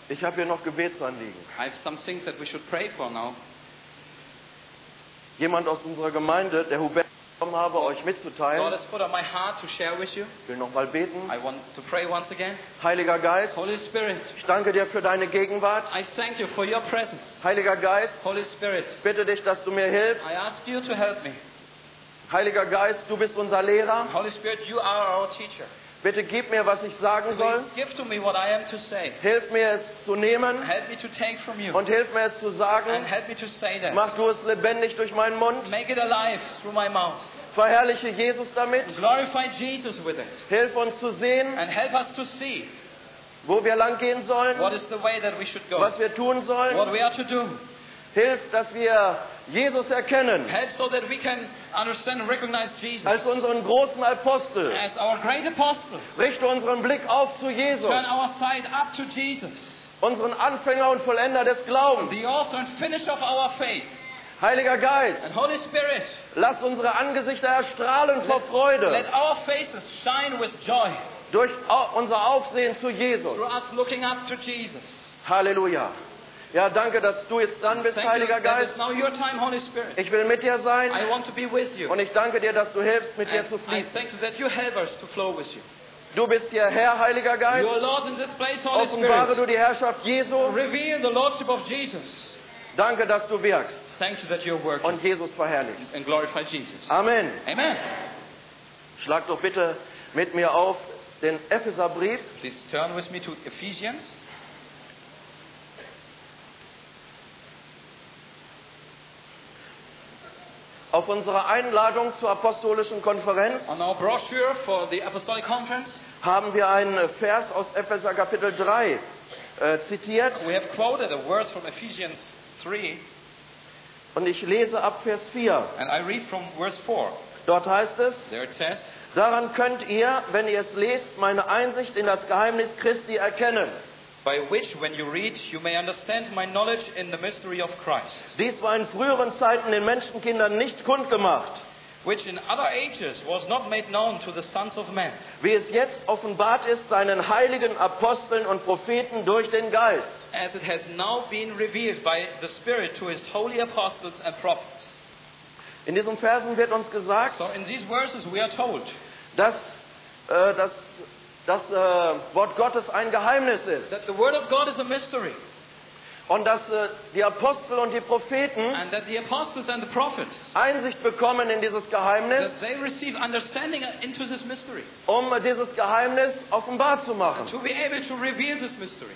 Ich habe hier noch Gebetsanliegen. I have some things that we should pray for now. Jemand aus unserer Gemeinde, der Hubert bekommen habe, euch God mitzuteilen. has put on my heart to share with you. Ich will noch mal beten. I want to pray once again. Heiliger Geist, Holy Spirit, ich danke dir für deine Gegenwart. I thank you for your presence. Heiliger Geist, Holy Spirit, bitte dich, dass du mir hilfst. I ask you to help me. Heiliger Geist, du bist unser Lehrer. Holy Spirit, you are our teacher. Bitte gib mir, was ich sagen soll. Please give to me what I am to say. Hilf mir, es zu nehmen Help me to take from you. und hilf mir, es zu sagen. And help me to say that. Mach du es lebendig durch meinen Mund. Make it alive through my mouth. Verherrliche Jesus damit. Glorify Jesus with it. Hilf uns zu sehen, And help us to see wo wir lang gehen sollen, what is the way that we should go. was wir tun sollen. What we are to do. Hilf, dass wir Jesus erkennen Help so that we can understand and recognize Jesus als unseren großen Apostel. as our great apostle. Richte unseren Blick auf zu Jesus, Turn our sight up to Jesus, unseren Anfänger und Vollender des Glaubens. the author and finisher of our faith. Heiliger Geist, And Holy Spirit, lass unsere Angesichter erstrahlen vor let Freude our faces shine with joy durch unser Aufsehen zu Jesus. through us looking up to Jesus. Halleluja. Ja, danke, dass du jetzt dran bist, Thank you. Heiliger That is Geist. now your time, Holy Spirit. Ich will mit dir I sein want to be with you. und ich danke dir, dass du hilfst, mit dir And zu I fließen. thank you that you help us to flow with you. Du bist hier Herr, Heiliger Geist. You are Lord in this place, Holy Offenbare Spirit. du die Herrschaft Jesu. Reveal the Lordship of Jesus. Danke, dass du wirkst Thank you that you're working und Jesus verherrlichst. and glorify Jesus. Amen. Amen. Schlag doch bitte mit mir auf den Epheserbrief. Please turn with me to Ephesians. Auf unserer Einladung zur apostolischen Konferenz On our brochure for the Apostolic Conference, haben wir einen Vers aus Epheser Kapitel 3 zitiert we have quoted a verse from Ephesians 3, und ich lese ab Vers 4. and I read from verse 4. Dort heißt es: There it says, Daran könnt ihr, wenn ihr es lest, meine Einsicht in das Geheimnis Christi erkennen. by which, when you read, you may understand my knowledge in the mystery of Christ, Dies war in früheren Zeiten den Menschenkindern nicht kundgemacht, which in other ages was not made known to the sons of men, wie es jetzt offenbart ist seinen heiligen Aposteln und Propheten durch den Geist. as it has now been revealed by the Spirit to his holy apostles and prophets. In diesen Versen wird uns gesagt, So in these verses we are told dass das Wort Gottes ein Geheimnis ist that the Word of God is a mystery, und dass die Apostel und die Propheten and that the apostles and the prophets, Einsicht bekommen in dieses Geheimnis, that they receive understanding into this mystery, um dieses Geheimnis offenbar zu machen. to be able to reveal this mystery.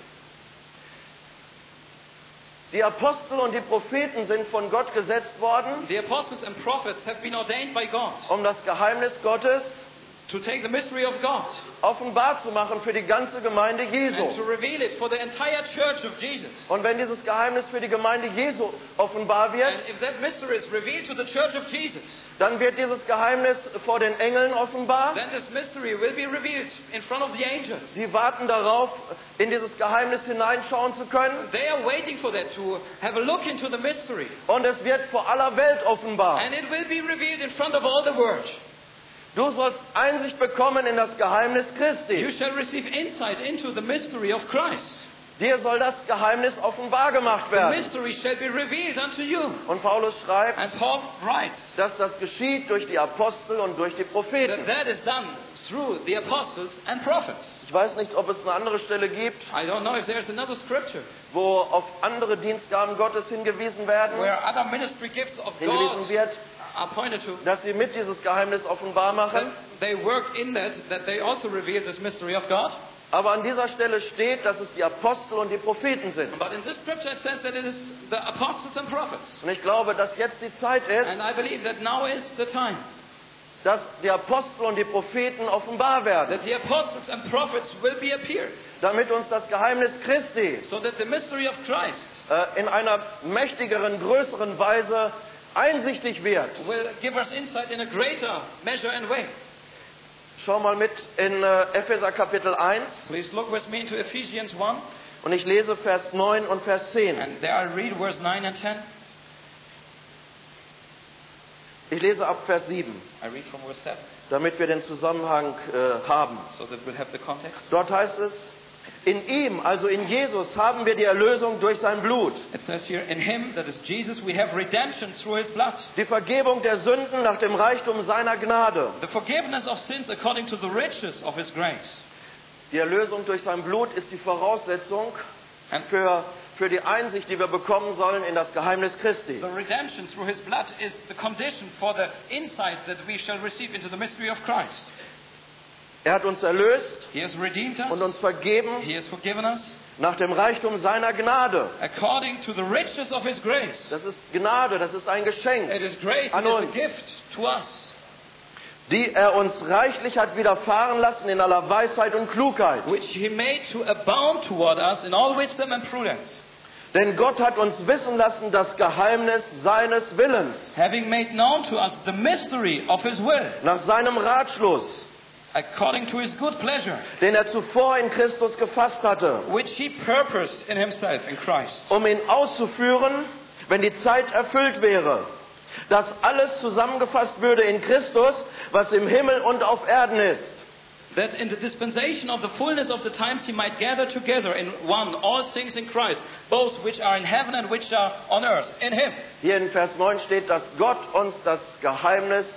Die Apostel und die Propheten sind von Gott gesetzt worden, The apostles and prophets have been ordained by God um das Geheimnis Gottes to take the mystery of God offenbar zu machen für die ganze Gemeinde and to Jesu. reveal it for the entire church of Jesus. Und wenn dieses Geheimnis für die Gemeinde Jesu offenbar And wird, if that mystery is revealed to the church of Jesus, dann wird dieses Geheimnis vor den Engeln offenbar. then this mystery will be revealed in front of the angels. Sie warten darauf, in dieses Geheimnis hineinschauen zu können. They are waiting for that, to have a look into the mystery. Und es wird vor aller Welt offenbar. And it will be revealed in front of all the world. Du sollst Einsicht bekommen in das Geheimnis You Christi. shall receive insight into the mystery of Christ. Dir soll das Geheimnis offenbar gemacht The werden. mystery shall be revealed unto you. Und Paulus schreibt, And Paul writes dass das geschieht durch die Apostel und durch die Propheten. that is done through the apostles and prophets. Ich weiß nicht, ob es eine andere Stelle gibt, I don't know if there's another scripture wo auf andere Dienstgaben Gottes hingewiesen werden, where other ministry gifts of hingewiesen God wird, are pointed to, dass sie mit dieses Geheimnis offenbar that machen. they work in that they also reveal this mystery of God. Aber an dieser Stelle steht, dass es die Apostel und die Propheten sind. But in this scripture it says that it is the apostles and prophets. Und ich glaube, dass jetzt die Zeit ist, And I believe that now is the time dass die Apostel und die Propheten offenbar werden, that the apostles and prophets will be appeared, damit uns das Geheimnis Christi so that the mystery of Christ in einer mächtigeren, größeren Weise einsichtig wird. will give us insight in a greater measure and way. Schau mal mit in Epheser Kapitel 1 Please look with me into Ephesians 1, und ich lese Vers 9 und Vers 10. and there I read verse 9 and 10. Ich lese ab Vers 7, I read from verse 7, damit wir den Zusammenhang haben. so that we'll have the context. Dort heißt es: In ihm, also in Jesus, haben wir die Erlösung durch sein Blut. It says here, in him, that is Jesus, we have redemption through his blood. Die Vergebung der Sünden nach dem Reichtum seiner Gnade. The forgiveness of sins according to the riches of his grace. Die Erlösung durch sein Blut ist die Voraussetzung für die Einsicht, die wir bekommen sollen in das Geheimnis Christi. The redemption through his blood is the condition for the insight that we shall receive into the mystery of Christ. Er hat uns erlöst He has redeemed und us. uns vergeben He has forgiven us nach dem Reichtum seiner Gnade. according to the riches of his grace. Das ist Gnade, das ist ein Geschenk, It is grace, it An is a uns. gift to us, die er uns reichlich hat widerfahren lassen in aller Weisheit und Klugheit. which he made to abound toward us in all wisdom and prudence, Denn Gott hat uns wissen lassen das Geheimnis seines Willens, having made known to us the mystery of his will, nach seinem Ratschluss, according to his good pleasure, den er zuvor in Christus gefasst hatte, which he purposed in himself in Christ, um ihn auszuführen, wenn die Zeit erfüllt wäre, dass alles zusammengefasst würde in Christus, was im Himmel und auf Erden ist. that in the dispensation of the fullness of the times he might gather together in one all things in Christ, both which are in heaven and which are on earth, in him. Hier in Vers 9 steht, dass Gott uns das Geheimnis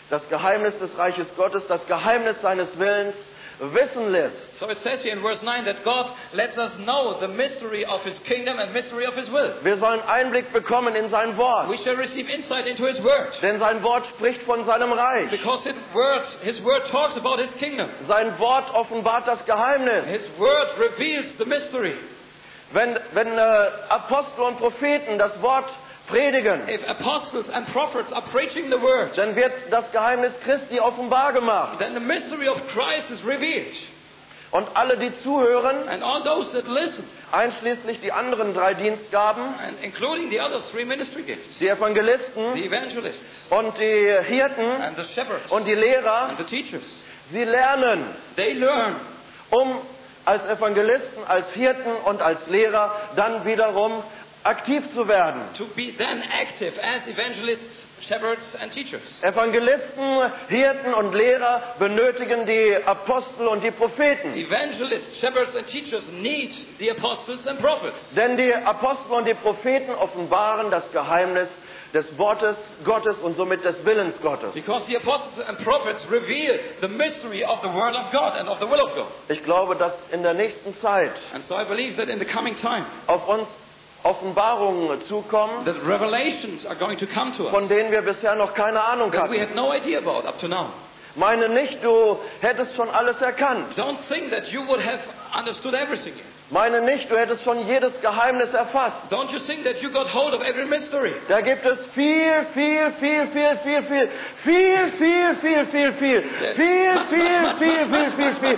des Reiches Gottes, das Geheimnis seines Willens wissen lässt. So it says here in verse 9 that God lets us know the mystery of his kingdom and mystery of his will. Wir sollen Einblick bekommen in sein Wort, We shall receive insight into his word, denn sein Wort spricht von seinem Reich. because his word talks about his kingdom. Sein Wort offenbart das Geheimnis. His word reveals the mystery. Wenn Apostel und Propheten das Wort predigen, If apostles and prophets are preaching the word, dann wird das Geheimnis Christi offenbar gemacht. then the mystery of Christ is revealed. Und alle, die zuhören, And all those that listen, einschließlich die anderen 3 Dienstgaben, and including the other 3 ministry gifts, die Evangelisten the evangelists und die Hirten and the shepherds und die Lehrer, and the teachers, sie lernen, they learn um als Evangelisten, als Hirten und als Lehrer dann wiederum aktiv zu werden. to be then active as evangelists, shepherds and teachers. Evangelisten, Hirten und Lehrer benötigen die Apostel und die Propheten. Evangelists, shepherds and teachers need the apostles and prophets. Denn die Apostel und die Propheten offenbaren das Geheimnis des Wortes Gottes und somit des Willens Gottes. Because the apostles and prophets reveal the mystery of the word of God and of the will of God. Ich glaube, dass in der nächsten Zeit And so I believe that in the coming time, auf uns Offenbarungen zukommen, that revelations are going to come to von us denen wir bisher noch keine Ahnung that we hatten. had no idea about up to now. Meine nicht, du hättest schon alles erkannt. Don't think that you would have understood everything yet. Meine nicht, du hättest schon jedes Geheimnis erfasst. Don't you think that you got hold of every mystery? Da gibt es viel, viel, viel, viel, viel, viel, viel, viel, viel, viel, viel, viel, viel, viel, viel, viel, viel, viel,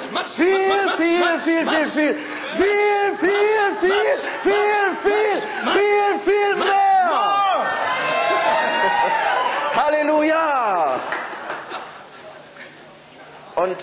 viel mehr. Halleluja! Und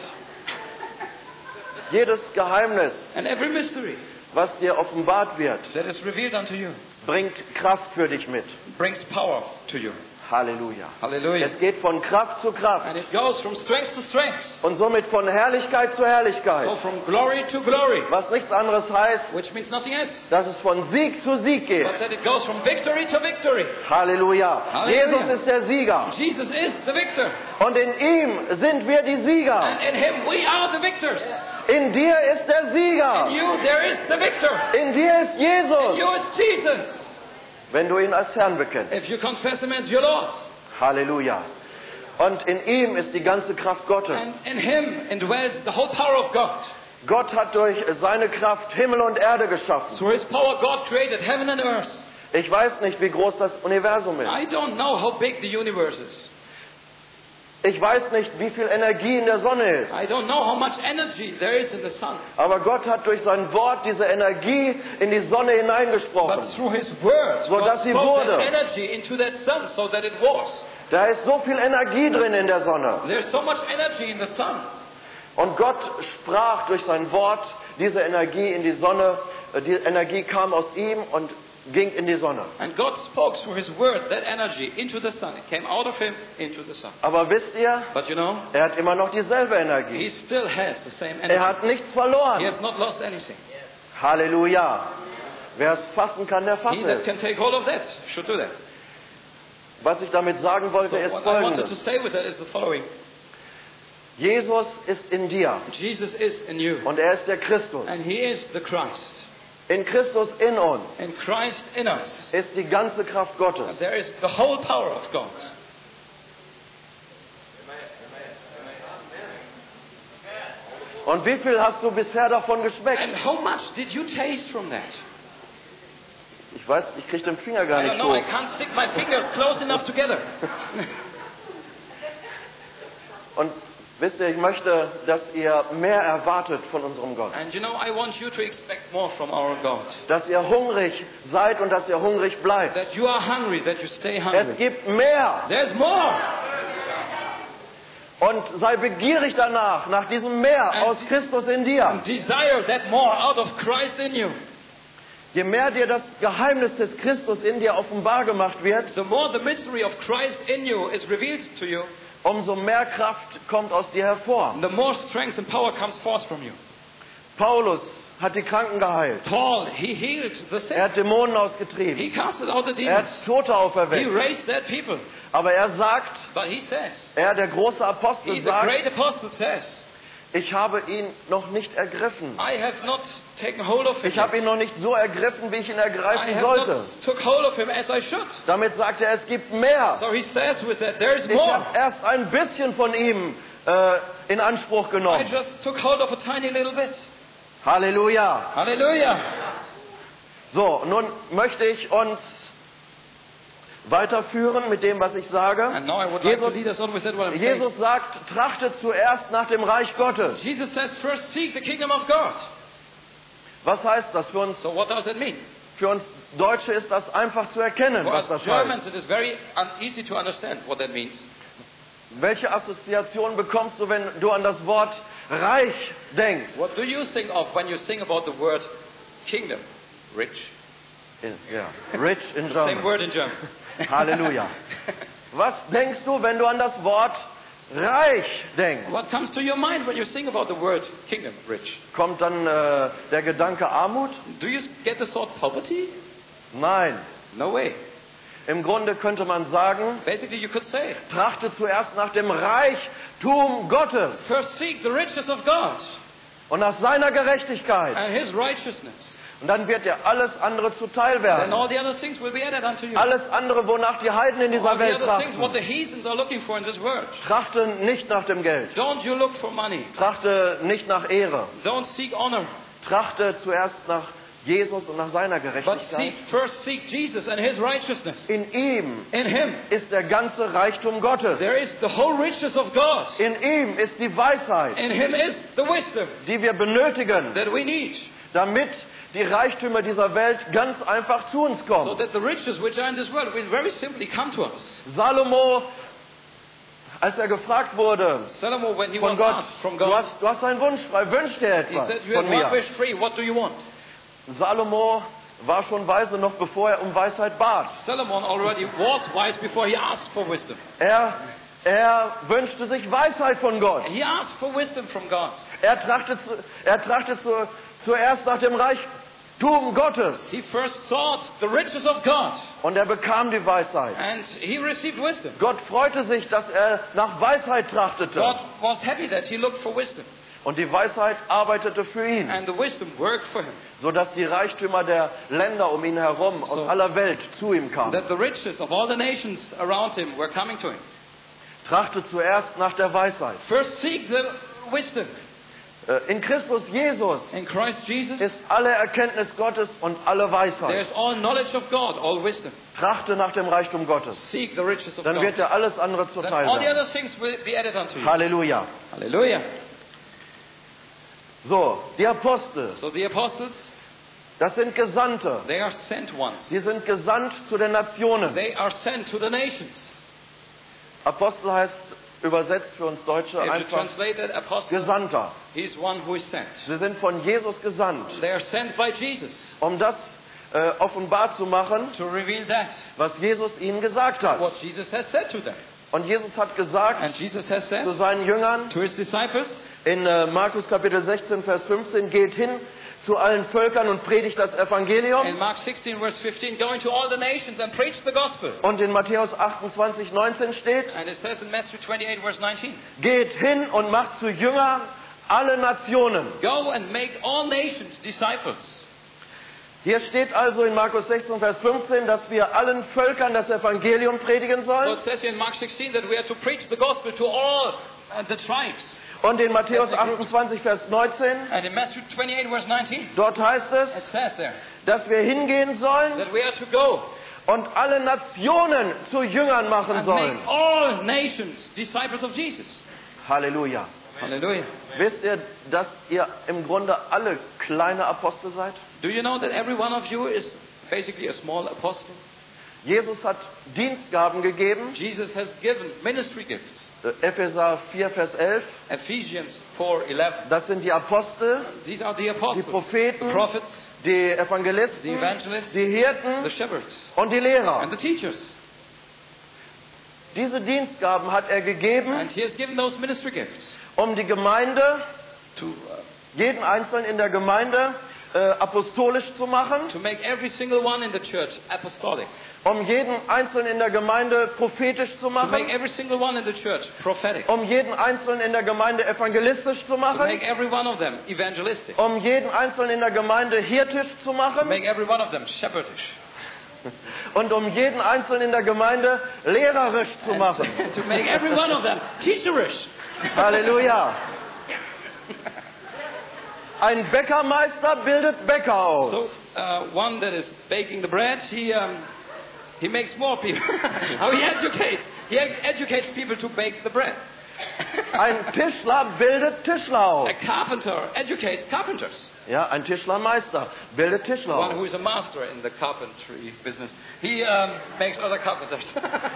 jedes Geheimnis, And every mystery was dir offenbart wird, that is revealed unto you bringt Kraft für dich mit. brings power to you. Halleluja. Hallelujah. Es geht von Kraft zu Kraft And it goes from strength to strength. und somit von Herrlichkeit zu So Herrlichkeit. from glory to glory, Was nichts anderes heißt, which means nothing else, dass es von Sieg zu Sieg geht. but that it goes from victory to victory. Halleluja. Halleluja. Jesus ist der Sieger Jesus is the victor. und in ihm sind wir die Sieger. And in him we are the victors. In dir ist der In Sieger. you there is the victor. In dir ist In Jesus, you is Jesus. wenn du ihn als Herrn bekennst. If you confess him as your Lord. Halleluja. Und in ihm ist die ganze Kraft Gottes. And in him indwells the whole power of God. Gott hat durch seine Kraft Himmel und Erde geschaffen. Through his power God created heaven and earth. Ich weiß nicht, wie groß das Universum ist. I don't know how big the universe is. Ich weiß nicht, wie viel Energie in der Sonne ist. I don't know how much energy there is in the sun. Aber Gott hat durch sein Wort diese Energie in die Sonne But hineingesprochen. through his word, So God dass sie spoke that wurde. energy into that sun so that it was. Da ist so viel Energie drin in der Sonne. There's so much energy in the sun. Und Gott sprach durch sein Wort diese Energie in die Sonne. Die Energie kam aus ihm und ging in die Sonne. And God spoke through his word that energy into the sun. It came out of him into the sun. Aber wisst ihr, But you know, er hat immer noch dieselbe Energie. he still has the same Er energy. hat nichts He verloren. has not lost anything. Halleluja. Wer es fassen kann, der fasse He that es. can take hold of that should do that. Was ich damit sagen wollte, So ist what I wanted to Folgendes. say with that is the following. Jesus ist in dir Jesus is in you. und er ist der Christus. And He is the Christ. In Christus in uns And Christ in us. ist die ganze Kraft Gottes. There is the whole power of God. Und wie viel hast du bisher davon geschmeckt? And how much did you taste from that? Ich weiß, ich kriege den Finger gar I don't nicht know, I hoch. can't stick my fingers close enough together. Und wisst ihr, ich möchte, dass ihr mehr erwartet von unserem Gott. And you know, I want you to expect more from our God. Dass ihr hungrig seid und dass ihr hungrig bleibt. That you are hungry, that you stay Es hungry. gibt mehr. There's more. Und sei begierig danach, nach diesem Meer aus Christus in dir. Desire that more out of Christ in you. Je mehr dir das Geheimnis des Christus in dir offenbar gemacht wird, The more the mystery of Christ in you is revealed to you, umso mehr Kraft kommt aus dir hervor. the more strength and power comes forth from you. Paulus hat die Kranken geheilt. Paul, he healed the Er sick. hat Dämonen ausgetrieben. He casted out the Er hat demons. Tote He auferweckt. raised dead people. Aber er sagt, But he says, er, der große Apostel, the sagt, great apostle says, ich habe ihn noch nicht ergriffen. I have not taken hold of him. Ich habe ihn noch nicht so ergriffen, wie ich ihn I ergreifen have sollte. not took hold of him as I should. Damit sagt er, es gibt mehr. So he says with that, there's Ich more. habe erst ein bisschen von ihm in Anspruch I genommen. just took hold of a tiny little bit. Halleluja. Hallelujah. So, nun möchte ich uns weiterführen mit dem, was ich sage. And now I would like to lead us on with that what I'm saying. Jesus sagt, trachtet zuerst nach dem Reich Gottes. Jesus says, first seek the kingdom of God. Was heißt das für uns? So what does it mean? Für uns Deutsche ist das einfach zu erkennen, For was us das Germans, heißt. it is very easy to understand what that means. Welche Assoziation bekommst du, wenn du an das Wort Reich denkst? What do you think of when you think about the word kingdom? Rich. Ja, rich in Same German. word in German. Halleluja. Was denkst du, wenn du an das Wort Reich denkst? What comes to your mind when you think about the word kingdom? Rich. Kommt dann der Gedanke Armut? Do you get the thought poverty? Nein. No way. Im Grunde könnte man sagen, Basically, you could say, trachte zuerst nach dem Reichtum Gottes first seek the riches of God und nach seiner Gerechtigkeit. and His righteousness. Und dann wird dir alles andere zuteil Then werden. all the other things will be added unto you. Alles andere, wonach die Heiden in dieser All the Welt other things what trachten. the heathens are looking for in this world. Trachte nicht nach dem Geld. Don't you look for money. Trachte nicht nach Ehre. Don't seek honor. Trachte zuerst nach Jesus und nach seiner But Gerechtigkeit. first seek Jesus and His righteousness. In ihm In Him, ist der ganze Reichtum Gottes. there is the whole riches of God. In ihm ist die Weisheit, In Him is the wisdom die wir benötigen, that we need, damit die Reichtümer dieser Welt ganz einfach zu uns so kommen. that the riches which are in this world will very simply come to us. Salomo, als er gefragt wurde Solomon, when he von was Gott, asked from du God, hast einen Wunsch frei, wünsch dir he etwas said, you von have one mir. wish free, what do you want? Salomo war schon weise, noch bevor er um Weisheit bat. Solomon already was wise before he asked for wisdom. Er wünschte sich Weisheit von Gott. He asked for wisdom from God. Er trachtete zuerst nach dem Reichtum Gottes. He first sought the riches of God Und er bekam die Weisheit. and he received wisdom. Gott freute sich, dass er nach Weisheit trachtete. God was happy that he looked for wisdom Und die Weisheit arbeitete für ihn, and the wisdom worked for him. sodass die Reichtümer der Länder um ihn herum aus So- aller Welt zu ihm kamen. That the riches of all the nations around him were coming to him. Trachte zuerst nach der Weisheit. First seek the wisdom. In Christus Jesus In Christ Jesus, ist alle Erkenntnis Gottes und alle Weisheit. there's all knowledge of God, all wisdom. Trachte nach dem Reichtum Gottes. Seek the riches of Dann God. wird dir alles andere Then zuteil all the werden. other things will be added unto you. Halleluja. Hallelujah. So, die Apostel, So the apostles, das sind Gesandte. they are sent ones. Sie sind gesandt zu den Nationen. They are sent to the nations. Apostel heißt übersetzt für uns Deutsche If you einfach translate that apostle, Gesandter. he's one who is sent. Sie sind von Jesus gesandt, They are sent by Jesus um das offenbar zu machen, to reveal that, was Jesus ihnen gesagt hat. what Jesus has said to them. Und Jesus hat gesagt And Jesus has said zu seinen Jüngern to his disciples, in Markus Kapitel 16, Vers 15, geht hin zu allen Völkern und predigt das Evangelium. In Mark 16, verse 15, go into all the nations and preach the gospel. Und in Matthäus 28, 19 steht, And it says in Matthew 28, verse 19, geht hin und macht zu Jüngern alle Nationen. go and make all nations disciples. Hier steht also in Markus 16, Vers 15, dass wir allen Völkern das Evangelium predigen So sollen. it says here in Mark 16 that we are to preach the gospel to all the tribes. Und in Matthäus 28, Vers 19, And in Matthew 28, verse 19, dort heißt it es, says there dass wir hingehen sollen that we are to go und alle Nationen zu Jüngern machen and sollen. make all nations disciples of Jesus. Halleluja. Hallelujah. Wisst ihr, dass ihr im Grunde alle kleine Apostel seid? Do you know that every one of you is basically a small apostle? Jesus hat Dienstgaben gegeben. Jesus has given ministry gifts. Epheser 4, Vers 11. Ephesians 4:11. Das sind die Apostel, These are the die apostles, Propheten, the prophets, die the Evangelisten, evangelists, die Hirten the shepherds, und die Lehrer. and the teachers. Diese Dienstgaben hat er gegeben, And he has given those ministry gifts um die Gemeinde, to jeden Einzelnen in der Gemeinde, apostolisch zu machen, make every single one in the church apostolic, um jeden Einzelnen in der Gemeinde prophetisch zu to make machen, every single one in the church prophetic, um jeden Einzelnen in der Gemeinde evangelistisch zu to make machen, every one of them evangelistic, um jeden Einzelnen in der Gemeinde hirtisch zu to machen make every one of them shepherdish, und um jeden Einzelnen in der Gemeinde lehrerisch zu machen. and to make every one of them teacherish. Halleluja. Ein Bäckermeister bildet Bäcker aus. So one that is baking the bread, he makes more people. How he educates people to bake the bread. Ein Tischler bildet Tischler aus. A carpenter educates carpenters. Ja, ein Tischlermeister bildet Tischler One who aus. is a master in the carpentry business, he makes other carpenters.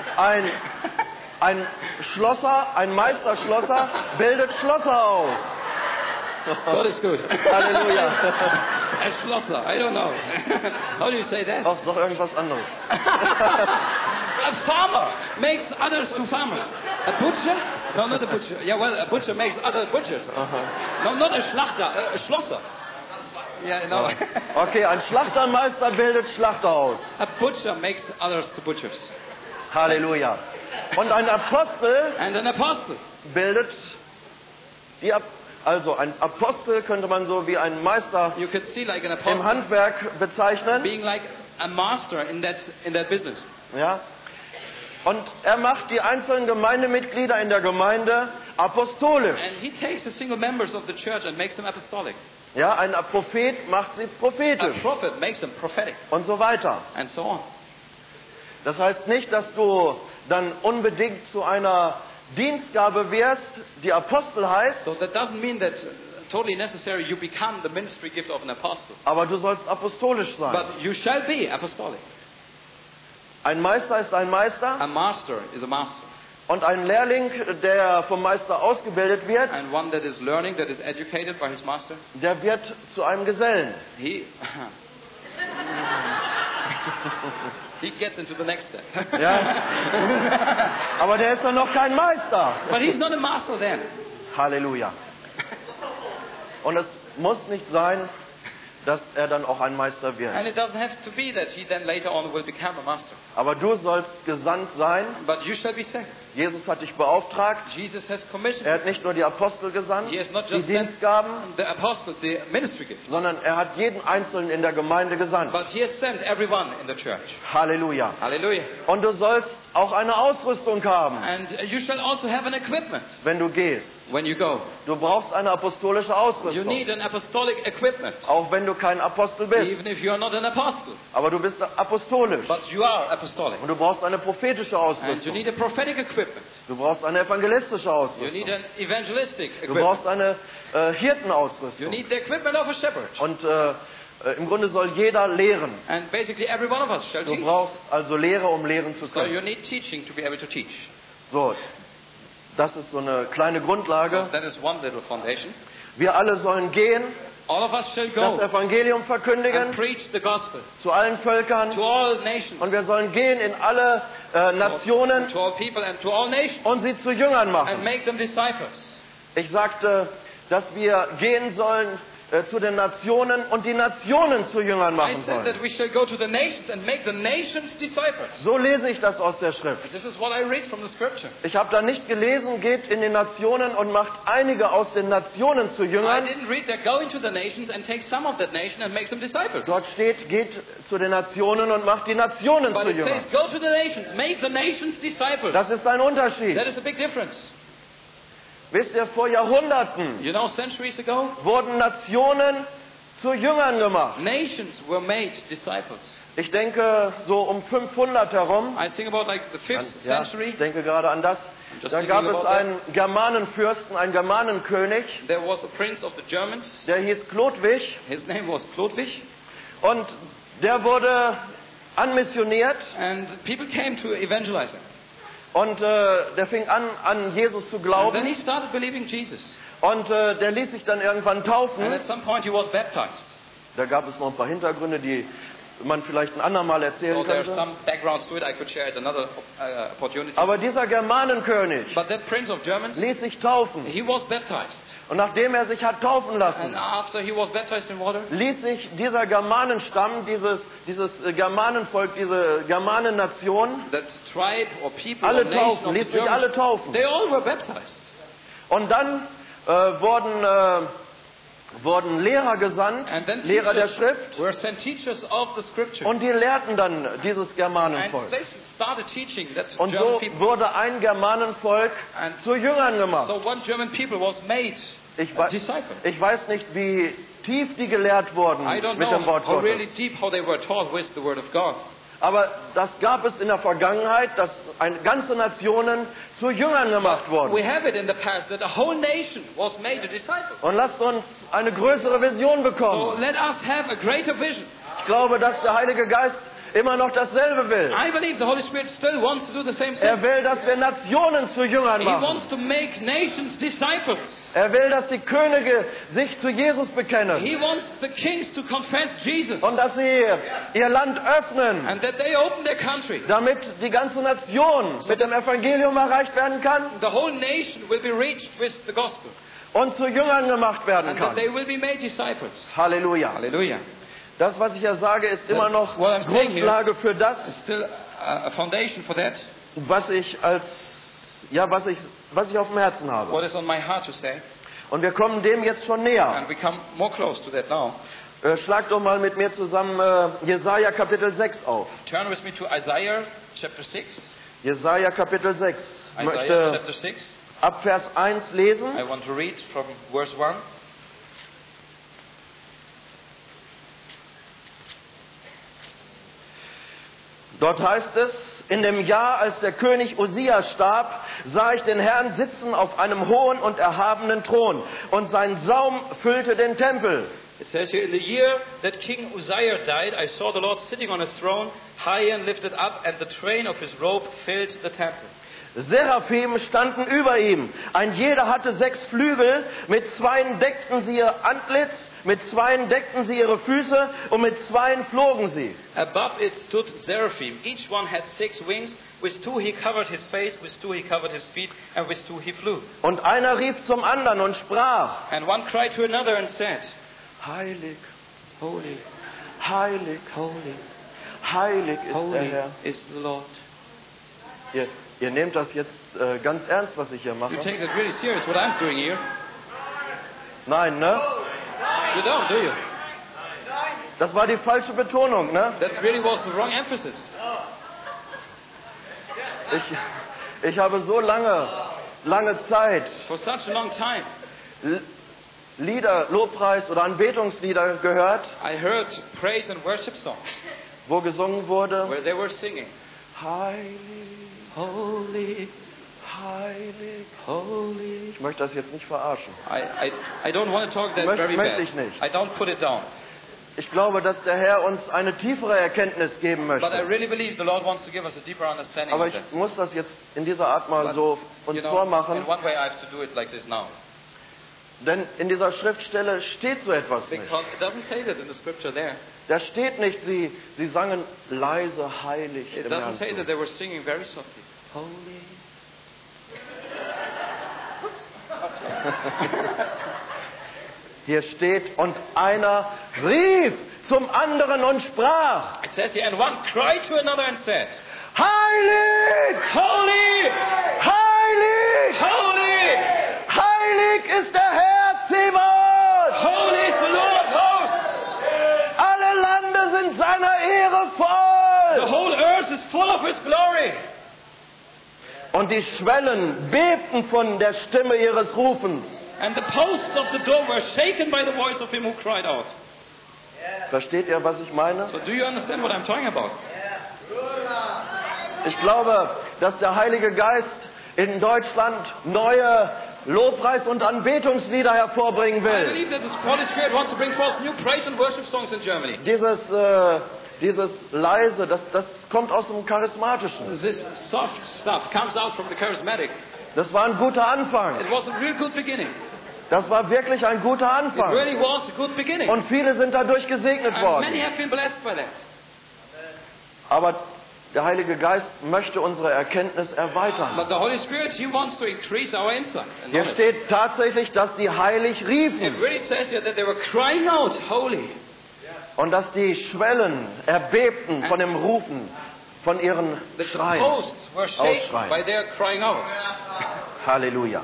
Ein Schlosser, ein Meisterschlosser bildet Schlosser aus. God is good. Halleluja. A Schlosser, I don't know. How do you say that? Auch noch irgendwas anderes. A farmer makes others to farmers. A butcher? No, not a butcher. Yeah, well, a butcher makes other butchers. No, not a Schlachter, a Schlosser. Yeah, no. Okay, ein Schlachtermeister bildet Schlachter aus. A butcher makes others to butchers. Halleluja. Und ein Apostel And an apostle. bildet also ein Apostel könnte man so wie ein Meister You could see like an im apostle Handwerk bezeichnen. being like a master in that business. Ja. Und er macht die einzelnen Gemeindemitglieder in der Gemeinde apostolisch. And he takes the single members of the church and makes them apostolic. Ja, ein Prophet macht sie A prophetisch prophet makes them prophetic. und so weiter. And so on. Das heißt nicht, dass du dann unbedingt zu einer Dienstgabe wirst, die Apostel heißt, So that doesn't mean that totally necessary you become the ministry gift of an apostle. aber du sollst apostolisch sein. But you shall be apostolic. Ein Meister ist ein Meister A master is a master. und ein Lehrling, der vom Meister ausgebildet wird, And one that is learning, that is educated by his master, der wird zu einem Gesellen. he gets into the next step. Ja? Aber der ist dann noch kein Meister. But he's not a master then. Halleluja. Und es muss nicht sein, dass er dann auch ein Meister wird. And it doesn't have to be that he then later on will become a master. Aber du sollst gesandt sein. But you shall be sent. Jesus hat dich beauftragt. Jesus has commissioned. Er hat nicht nur die Apostel gesandt, He has not die just sent Dienstgaben, the apostle, the ministry gifts. sondern er hat jeden Einzelnen in der Gemeinde gesandt. But he has sent everyone in the church. Halleluja. Hallelujah. Und du sollst auch eine Ausrüstung haben, And you shall also have an equipment wenn du gehst. when you go. Du brauchst eine apostolische You Ausrüstung, need an apostolic equipment. auch wenn du kein Apostel bist. Even if you are not an apostle. Aber du bist apostolisch. But you are apostolic. Und du brauchst eine prophetische And you Ausrüstung. need a prophetic equipment. Du brauchst eine evangelistische You Ausrüstung. need an evangelistic Du equipment. brauchst eine You Hirtenausrüstung. need the equipment of a shepherd. Und im Grunde soll jeder lehren. And basically every one of us shall Du teach. brauchst also Lehre, um lehren zu So you können. need teaching to be able to teach. So, das ist so eine kleine So Grundlage. that is one little foundation. Wir alle sollen gehen, All of us shall das go Evangelium and verkündigen preach the gospel zu allen Völkern. to all nations, Und wir sollen gehen in alle Nationen to all people and to all nations, und sie zu Jüngern and machen. make them disciples. Ich sagte, dass wir gehen sollen zu den Nationen und die Nationen zu Jüngern I machen said that sollen. we shall go to the nations and make the nations disciples. So lese ich das aus der Schrift. This is what I read from the scripture. Ich habe da nicht gelesen, geht in die Nationen und macht einige aus den Nationen zu I Jüngern. didn't read that go into the nations and take some of that nation and make some disciples. Dort steht, geht zu den Nationen und macht die Nationen But zu it Jüngern. says go to the nations, make the nations disciples. Das ist ein Unterschied. That is a big difference. Wisst ihr, vor Jahrhunderten You know, centuries ago, wurden Nationen zu Jüngern gemacht. nations were made disciples. Ich denke so um 500 herum. I think about like the 5th Ja, century. ich denke gerade an das. Just Da thinking gab es about einen Germanenfürsten, einen Germanenkönig, There was a prince of the Germans. der hieß Chlodwig. His name was Chlodwig. Und der wurde anmissioniert And people came to evangelize him. und der fing an Jesus zu And then glauben. he started believing Jesus. Und der ließ sich dann irgendwann And taufen. at some point he was baptized. Da gab es noch ein paar Hintergründe, die man vielleicht ein andermal So erzählen there's könnte. some backgrounds to it. I could share at another opportunity. Aber dieser Germanenkönig But that prince of Germans, ließ sich taufen. he was baptized. Und nachdem er sich hat taufen And lassen, after he was baptized in water, ließ sich dieser Germanenstamm, dieses Germanenvolk, diese Germanennation, that tribe or people alle or nation taufen, of ließ the sich alle Germans, taufen. they all were baptized. Und dann wurden Lehrer gesandt, And then Lehrer der teachers Schrift, were sent teachers of the scripture. und die lehrten dann dieses And Germanenvolk. they started teaching that Und German so people. wurde ein Germanenvolk And zu Jüngern gemacht. so one German people was made Ich, a wei- disciple. ich weiß nicht, wie tief die gelehrt wurden I don't mit dem know Wort how really Gottes. deep how they were taught with the word of God. Aber das gab es in der Vergangenheit, dass ganze Nationen zu Jüngern gemacht We wurden. have it in the past that a whole nation was made a disciple. Und lasst uns eine größere Vision So bekommen. let us have a greater vision. Ich glaube, dass der Heilige Geist immer noch dasselbe will. I believe the Holy Spirit still wants to do the same Er thing. will, dass wir Nationen zu Jüngern He machen. wants to make nations disciples. Er will, dass die Könige sich zu Jesus bekennen He wants the kings to confess Jesus und dass sie ihr Land öffnen, and that they open their country. damit die ganze Nation mit dem Evangelium erreicht werden kann The whole nation will be reached with the gospel und zu Jüngern gemacht werden and that kann. they will be made disciples. Halleluja. Hallelujah. Das, was ich ja sage, ist immer noch What I'm saying here- Grundlage für das, It's still a foundation for that. was ich was ich auf dem Herzen habe. What is on my heart to say. Und wir kommen dem jetzt schon näher. And we come more close to that now. Schlag doch mal mit mir zusammen Jesaja Kapitel 6 auf. Turn with me to Isaiah chapter 6. Jesaja Kapitel 6. Ich Isaiah möchte chapter 6. ab Vers 1 lesen. I want to read from verse 1. Dort heißt es, in dem Jahr, als der König Usia starb, sah ich den Herrn sitzen auf einem hohen und erhabenen Thron, und sein Saum füllte den Tempel. It says here, in the year that King Uzziah died, I saw the Lord sitting on a throne, high and lifted up, and the train of his robe filled the temple. Seraphim standen über ihm. Ein jeder hatte 6 Flügel. Mit 2 deckten sie ihr Antlitz, mit 2 deckten sie ihre Füße und mit 2 flogen sie. Above it stood seraphim. Each one had 6 wings. With 2 he covered his face, with 2 he covered his feet, and with 2 he flew. Und einer rief zum anderen und sprach, And one cried to another and said, Heilig, Holy, heilig, holy, heilig ist der holy Herr. is the Lord. Ihr nehmt das jetzt ganz ernst, was ich hier mache? You take it really serious what I'm doing here. Nein, ne? You don't, do you? Das war die falsche Betonung, ne? That really was the wrong emphasis. Ich habe so lange Zeit For such a long time, Lieder, Lobpreis oder Anbetungslieder gehört, I heard praise and worship songs wo gesungen wurde, where they were singing, heilig, Holy, heilig. holy. Ich möchte das jetzt nicht verarschen. I don't want to talk that very Möchte bad. ich nicht. I don't put it down. Ich glaube, dass der Herr uns eine tiefere Erkenntnis geben But I möchte. really believe the Lord wants to give us a deeper understanding Aber of ich that. muss das jetzt in dieser Art mal But, so uns you know, vormachen, in one way I have to do it like this now. denn in dieser Schriftstelle steht so etwas nicht. Because it doesn't say that in the scripture there. Da steht nicht, sie sangen leise, heilig It dem Herrn doesn't say that zu. they were singing very softly. Holy. Hier steht, und einer rief zum anderen und sprach, It says here, and one cried to another and said, Heilig! Holy! Heilig! Holy! Heilig ist der Herr Zebaoth! Holy is the Lord of hosts! Alle Lande sind seiner Ehre The voll! whole earth is full of His glory. Und die Schwellen bebten von der Stimme ihres Rufens. And the posts of the door were shaken by the voice of him who cried out. Versteht ihr, was ich meine? So do you understand what I'm talking about? Ich glaube, dass der Heilige Geist in Deutschland neue Lobpreis- und Anbetungslieder hervorbringen I will. believe that the Holy Spirit wants to bring forth new praise and worship songs in Germany. Dieses leise, das kommt aus dem Charismatischen. This soft stuff comes out from the charismatic. Das war ein guter Anfang. It was a real good beginning. Das war wirklich ein guter It Anfang. really was a good beginning. Und viele sind dadurch gesegnet And worden. many have been blessed by that. Aber der Heilige Geist möchte unsere Erkenntnis erweitern. But the Holy Spirit, He wants to increase our insight. And Hier knowledge. steht tatsächlich, dass die heilig It riefen really says here that they were crying out, holy. und dass die Schwellen erbebten von dem Rufen, von ihren The Schreien. posts were shaken Ausschreien. by their crying out. Halleluja.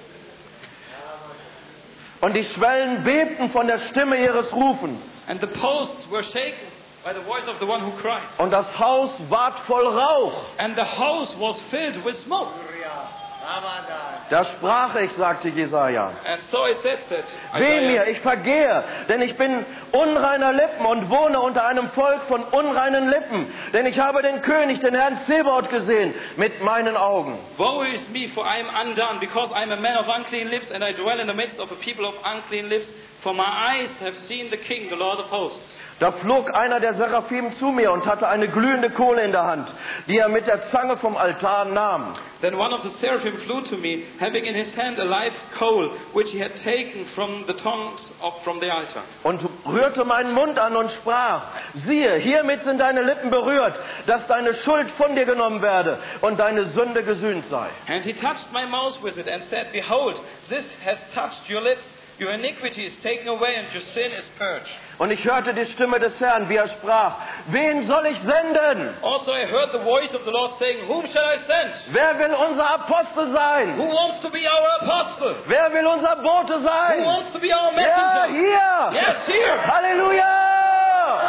Und die Schwellen bebten von der Stimme ihres Rufens. And the posts were shaken by the voice of the one who cried. Und das Haus ward voll Rauch. And the house was filled with smoke. Da sprach ich, sagte Jesaja. And so it said, Weh mir, Isaiah, ich vergehe, denn ich bin unreiner Lippen und wohne unter einem Volk von unreinen Lippen. Denn ich habe den König, den Herrn Zebaoth gesehen, mit meinen Augen. woe is me, for I am undone, because I am a man of unclean lips, and I dwell in the midst of a people of unclean lips. For my eyes have seen the King, the Lord of hosts. Da flog einer der Seraphim zu mir und hatte eine glühende Kohle in der Hand, die er mit der Zange vom Altar nahm. Then one of the seraphim flew to me, having in his hand a live coal, which he had taken from the tongs from the altar. Und rührte meinen Mund an und sprach, siehe, hiermit sind deine Lippen berührt, dass deine Schuld von dir genommen werde und deine Sünde gesühnt sei. And he touched my mouth with it and said, behold, this has touched your lips. Your iniquity is taken away and your sin is purged. Und ich hörte die Stimme des Herrn, wie er sprach, wen soll ich senden? Also I heard the voice of the Lord saying, whom shall I send? Wer will unser Apostel sein? Who wants to be our apostle? Wer will unser Bote Who sein? wants to be our Ja, messenger? hier! Yes, here. Halleluja!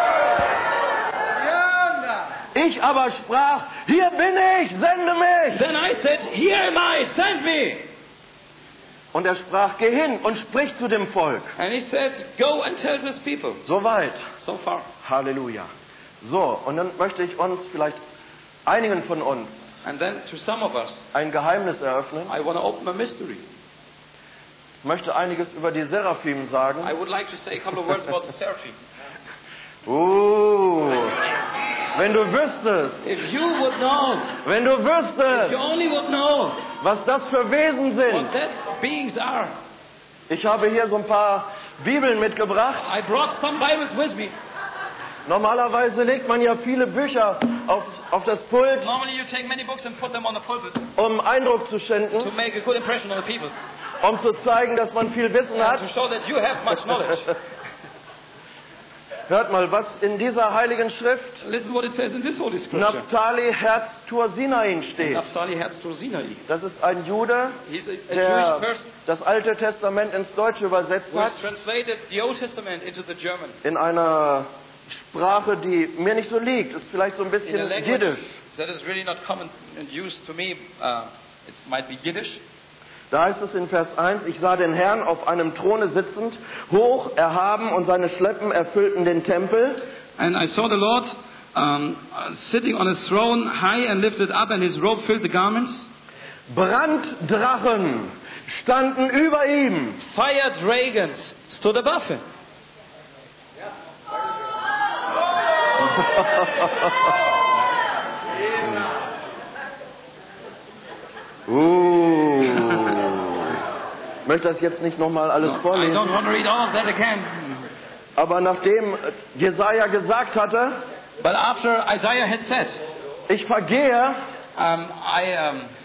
Ich aber sprach, hier bin ich, sende mich! Then I said, here am I, send me. Und er sprach, geh hin und sprich zu dem Volk. And he said, go and tell this people. Soweit. So far. Halleluja. So, und dann möchte ich uns, vielleicht einigen von uns, And then to some of us, ein Geheimnis eröffnen. I want to open a mystery. Ich möchte einiges über die Seraphim sagen. I would like to say a couple of words about the seraphim. Wenn du wüsstest, If you would know, wenn du if you wüsstest, only would know was das für Wesen what sind. that beings are. Ich habe hier so ein paar Bibeln mitgebracht. I brought some Bibles with me. Normalerweise legt man ja viele Bücher auf das Pult, Normally you take many books and put them on the pulpit um Eindruck zu schinden, to make a good impression on the people. um zu zeigen, dass man viel Wissen And to hat. show that you have much knowledge. Hört mal, was in dieser heiligen Schrift Listen what it says in this holy scripture. Naphtali Herz Tursinain steht. Naphtali Herz to Sinai. Das ist ein Jude, He's a Jewish der person das Alte Testament ins Deutsche übersetzt who hat, has translated the Old Testament into the German. in einer Sprache, die mir nicht so liegt. Ist vielleicht so ein In a bisschen language Jiddisch. that is really not common and used to me. It might be Yiddish. Da heißt es in Vers 1, ich sah den Herrn auf einem Throne sitzend, hoch erhaben und seine Schleppen erfüllten den Tempel. And I saw the Lord sitting on a throne, high and lifted up, and his robe filled the garments. Branddrachen standen über ihm. Fire dragons stood above him. Ich möchte das jetzt nicht nochmal alles I don't vorlesen, want to read all of that again. aber nachdem Jesaja gesagt hatte, But after Isaiah had said, ich vergehe,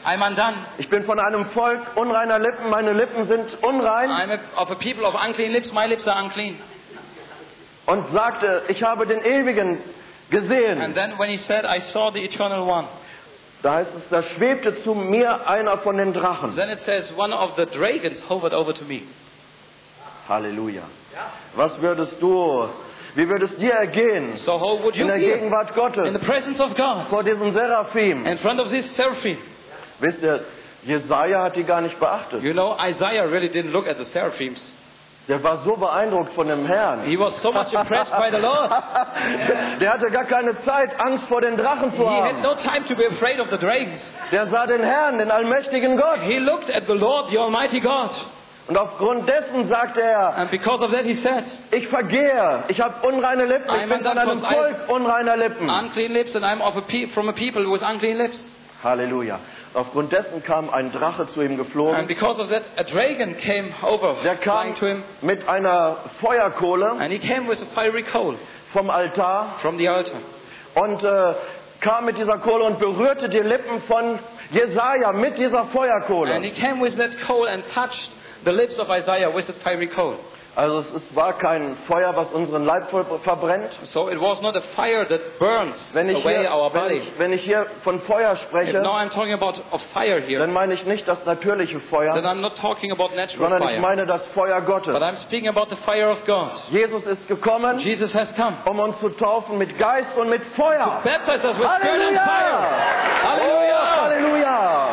I'm undone. Ich bin von einem Volk unreiner Lippen, meine Lippen sind unrein. I'm of a people of unclean lips, my lips are unclean. Und sagte, ich habe den Ewigen gesehen. And then when he said, I saw the eternal one, Da heißt es, da schwebte zu mir einer von den Drachen. then it says, one of the dragons hovered over to me. Halleluja. Was würdest du, wie würde es dir ergehen So how would you in der feel Gegenwart in Gottes the presence of God, vor diesem Seraphim? in front of this seraphim? Wisst ihr, Jesaja hat die gar nicht beachtet. You know, Isaiah really didn't look at the seraphims. Der war so beeindruckt von dem Herrn. He was so much impressed by the Lord. Der hatte gar keine Zeit, Angst vor den Drachen zu He had haben. no time to be afraid of the dragons. Der sah den Herrn, den allmächtigen Gott. He looked at the Lord, the Almighty God. Und aufgrund dessen sagte er, And because of that he said, ich vergehe, ich habe unreine Lippen, ich bin von einem Volk unreiner Lippen. unclean lips, and I'm of from a people with unclean lips. Halleluja. Aufgrund dessen kam ein Drache zu ihm And geflogen. because of that, a dragon came over, Der kam flying to him, mit einer Feuerkohle and he came with a fiery coal vom Altar from the altar. und kam mit dieser Kohle und berührte die Lippen von Jesaja mit dieser And Feuerkohle. he came with that coal and touched the lips of Isaiah with the fiery coal. Also war kein Feuer, was unseren Leib verbrennt. So it was not a fire that burns Wenn ich, away hier, our wenn, body. ich, wenn ich hier von Feuer If spreche, now I'm talking about of fire here, dann meine ich nicht das natürliche then Feuer, I'm not talking about natural sondern ich fire, meine das Feuer Gottes. but I'm speaking about the fire of God. Jesus ist gekommen, Jesus has come. um uns zu taufen mit Geist und mit Feuer. Baptize us with spirit and fire. Oh, Hallelujah. Halleluja!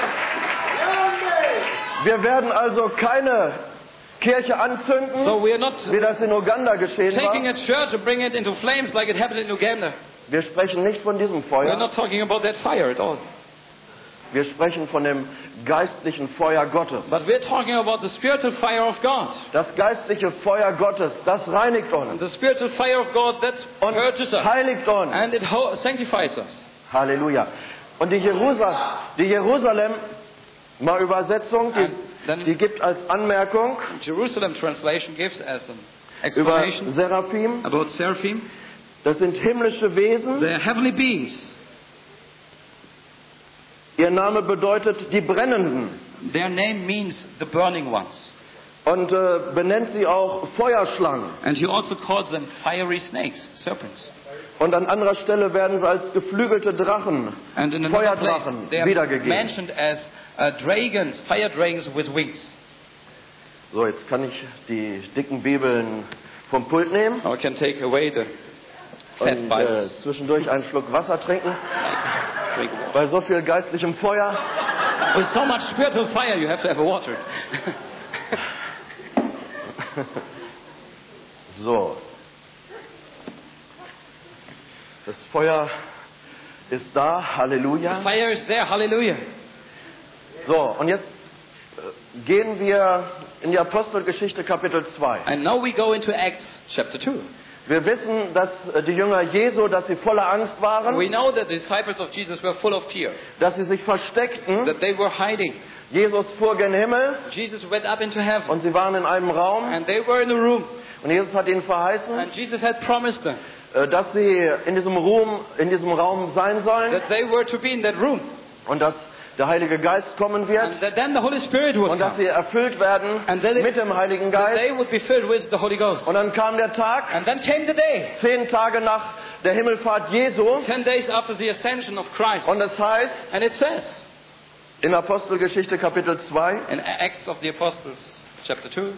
Wir werden also keine Kirche anzünden, So we are not wie das in Uganda geschehen taking war. a church and bringing it into flames like it happened in Uganda. Wir sprechen nicht von diesem We're Feuer. not talking about that fire at all. Wir sprechen von dem geistlichen Feuer Gottes. But we're talking about the spiritual fire of God. Das geistliche Feuer Gottes, das reinigt uns The spiritual fire of God that und purges us. heiligt uns. And it sanctifies us. Halleluja. Und die Jerusalem, mal Übersetzung, die gibt als Anmerkung Jerusalem translation gives us an über explanation Seraphim, about seraphim. das sind himmlische Wesen. They are heavenly beings. Ihr Name bedeutet die Brennenden Their name means the burning ones. und benennt sie auch Feuerschlangen. And he also calls them fiery snakes, serpents. Und an anderer Stelle werden sie als geflügelte Drachen, And in another place, Feuerdrachen they are wiedergegeben. mentioned as dragons, fire dragons with wings. So, jetzt kann ich die dicken Bibeln vom Pult nehmen I can take away the fat und Bibles. zwischendurch einen Schluck Wasser trinken. Drink water. Bei so viel geistlichem Feuer. With so much spiritual fire, you have to have water. So. Das Feuer ist da. Halleluja. Fire is there, hallelujah. So, und jetzt gehen wir in die Apostelgeschichte Kapitel 2. And now we go into Acts chapter 2. Wir wissen, dass die Jünger Jesu, dass sie voller Angst We waren, know that the disciples of Jesus were full of fear, dass sie sich versteckten. that they were hiding. Jesus fuhr gen Himmel Jesus went up into heaven, und sie waren in einem Raum. and they were in a room, Und Jesus hat ihnen verheißen, and Jesus had promised them dass sie in diesem Raum sein sollen that they were to be in that room, und dass der Heilige Geist kommen wird and that then the Holy Spirit would und dass come, sie erfüllt werden And that it- mit dem Heiligen that Geist. they would be filled with the Holy Ghost. Und dann kam der Tag, And then came the day, 10 Tage nach der Himmelfahrt Jesu. 10 days after the ascension of Christ. Und es heißt And it says in Apostelgeschichte Kapitel 2, in Acts of the Apostles, chapter 2,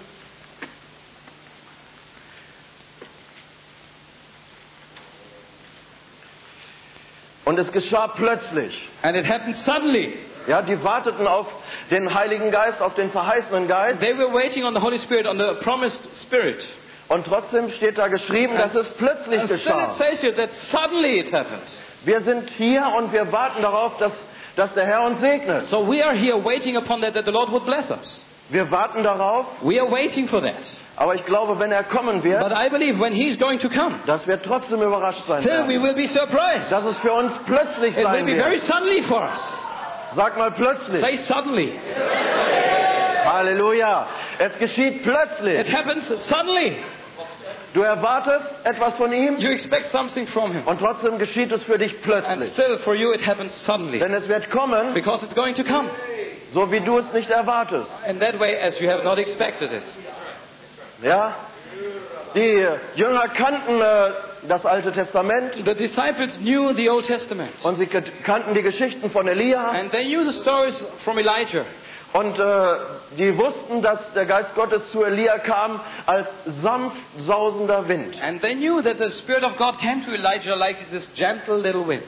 und es geschah plötzlich. and it happened suddenly. Ja, die warteten auf den Heiligen Geist, auf den verheißenen Geist. They were waiting on the Holy Spirit, on the promised Spirit. Und trotzdem steht da geschrieben, dass es plötzlich And then geschah. it says here that suddenly it happened. Wir sind hier und wir warten darauf, dass der Herr uns segnet. So we are here waiting upon that the Lord would bless us. Wir warten darauf, We are waiting for that. aber ich glaube, wenn er kommen But wird, I believe when He's going to come, dass wir trotzdem überrascht sein still we werden. will be surprised. Dass es für uns plötzlich It will sein be very wird. suddenly for us. Sag mal plötzlich. Say suddenly. Halleluja. Es geschieht It plötzlich. happens suddenly. Du erwartest etwas von ihm You expect something from Him. und trotzdem geschieht es für dich And plötzlich. still, for you, it happens suddenly. Denn es wird kommen, Because it's going to come. so wie du es nicht erwartest. In that way, as you have not expected it. Ja? Die Jünger kannten das Alte Testament The disciples knew the Old Testament. und sie kannten die Geschichten von Elia And they knew the stories from Elijah. und die wussten, dass der Geist Gottes zu Elia kam als sanft sausender Wind. And they knew that the Spirit of God came to Elijah like this gentle little wind.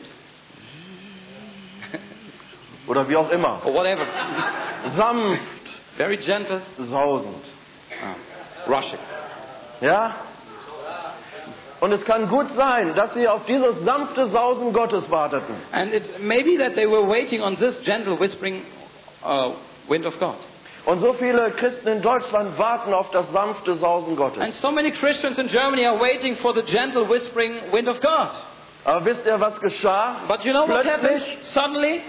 Oder wie auch immer. Or whatever. Sanft Very gentle. sausend. Rushing. Ja? Und es kann gut sein, dass sie auf dieses sanfte Sausen Gottes warteten. And it may be that they were waiting on this gentle whispering wind of God. Und so viele Christen in Deutschland warten auf das sanfte Sausen And Gottes. so many Christians in Germany are waiting for the gentle whispering wind of God. Aber wisst ihr, was geschah? But you know what happened? Plötzlich. Suddenly,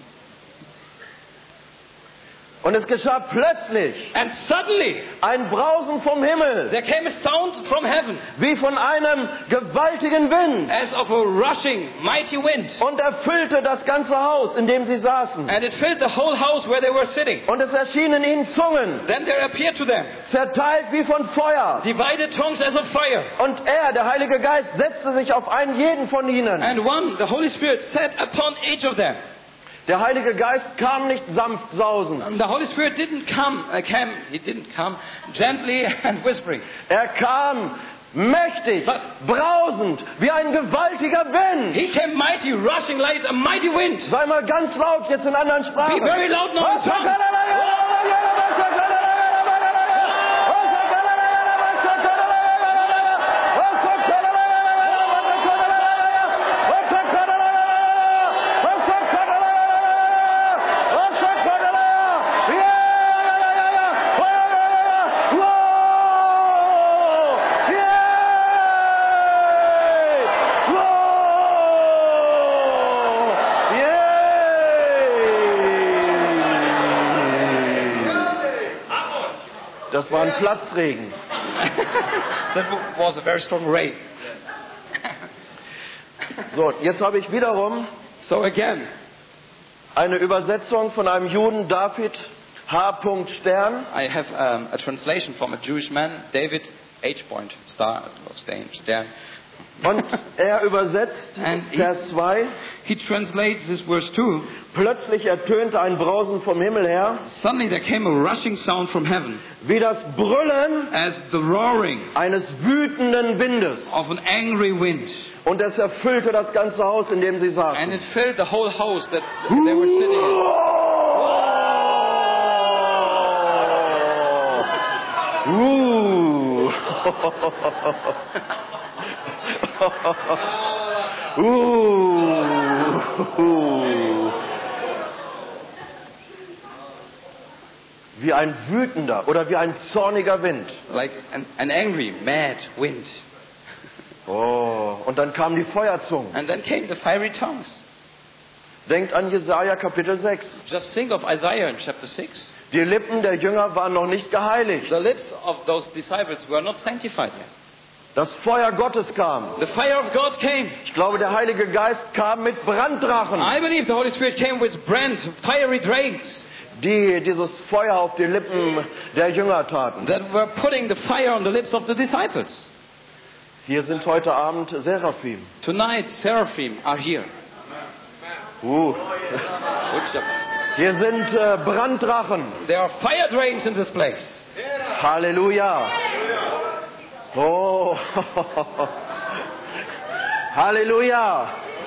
Und es geschah plötzlich and suddenly, ein Brausen vom Himmel, there came a sound from heaven wie von einem gewaltigen Wind, as of a rushing, mighty wind. und erfüllte das ganze Haus, in dem sie saßen. And it filled the whole house where they were sitting. Und es erschienen ihnen Zungen, Then there appeared to them zerteilt wie von Feuer. divided tongues as of fire. Und er, der Heilige Geist, setzte sich auf einen jeden von ihnen. And one, the Holy Spirit, sat upon each of them. Der Heilige Geist kam nicht sanft sausend. And the Holy Spirit didn't come gently and whispering. Er kam mächtig, brausend, wie ein gewaltiger Wind. He came mighty, rushing like a mighty wind. Sei mal ganz laut jetzt in anderen Sprachen. Be very loud now in tongues. Das war ein Platzregen. That was a very strong rain. So, jetzt habe ich wiederum So again, eine Übersetzung von einem Juden, David H. Stern. I have a translation from a Jewish man, David H. Stern. Und er übersetzt And Vers 2. He translates this verse 2. Plötzlich ertönte ein Brausen vom Himmel her, Suddenly there came a rushing sound from heaven, wie das Brüllen as the roaring eines wütenden Windes. of an angry wind. Und es erfüllte das ganze Haus, in dem sie And saßen. it filled the whole house that they were sitting Wie ein wütender oder wie ein zorniger Wind. in. Like an angry, mad wind. Oh, und dann kamen die Feuerzungen. And then came the fiery tongues. Denkt an Jesaja Kapitel 6. Just think of Isaiah in chapter 6. Die Lippen der Jünger waren noch nicht geheiligt. The lips of those disciples were not sanctified yet. Das Feuer Gottes kam. The fire of God came. Ich glaube, der Heilige Geist kam mit Branddrachen, I believe the Holy Spirit came with fiery dragons die dieses Feuer auf die Lippen der Jünger taten. that were putting the fire on the lips of the disciples. Hier sind heute Abend Seraphim. Tonight, seraphim are here. Hier sind Branddrachen. There are fire dragons in this place. Halleluja. Oh. Halleluja.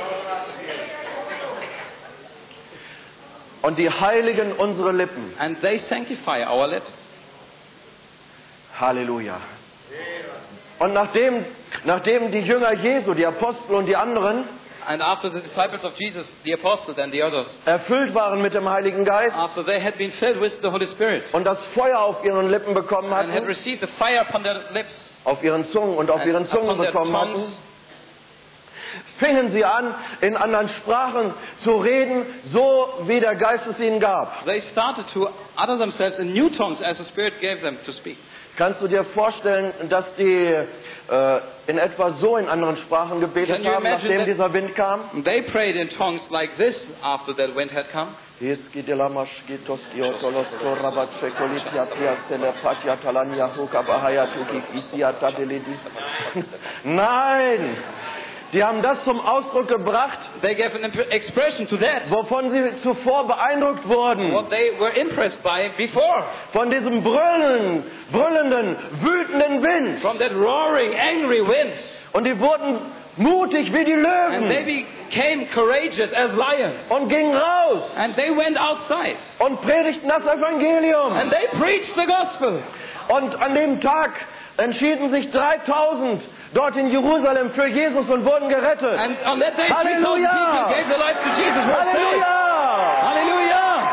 Und die heiligen unsere Lippen. And they sanctify our lips. Halleluja. Und nachdem die Jünger Jesu, die Apostel und die anderen And after the disciples of Jesus, the apostles and the others, erfüllt waren mit dem Heiligen Geist after they had been filled with the Holy Spirit und das Feuer auf ihren Lippen bekommen and had hatten, received the fire upon their lips auf ihren Zungen und auf and ihren Zungen upon their bekommen hatten, tongues, fingen sie an, in anderen Sprachen zu reden, so wie der Geist es ihnen gab. they started to utter themselves in new tongues as the Spirit gave them to speak. Kannst du dir vorstellen, dass die in etwa so in anderen Sprachen gebetet Can you haben, imagine nachdem that- dieser Wind kam? They prayed in tongues like this after that wind had come. Nein! Die haben das zum Ausdruck gebracht, They gave an expression to that. wovon sie zuvor beeindruckt wurden. What they were impressed by before. Von diesem brüllenden, wütenden Wind. From that roaring, angry wind. Und die wurden mutig wie die And they Löwen became courageous as lions. und gingen raus And they went outside. und predigten das Evangelium. And they preached the gospel. Und an dem Tag entschieden sich 3000 dort in Jerusalem für Jesus und wurden gerettet. And on that day, 3,000 Halleluja! people gave their lives to Jesus. Were saved. Halleluja! Hallelujah!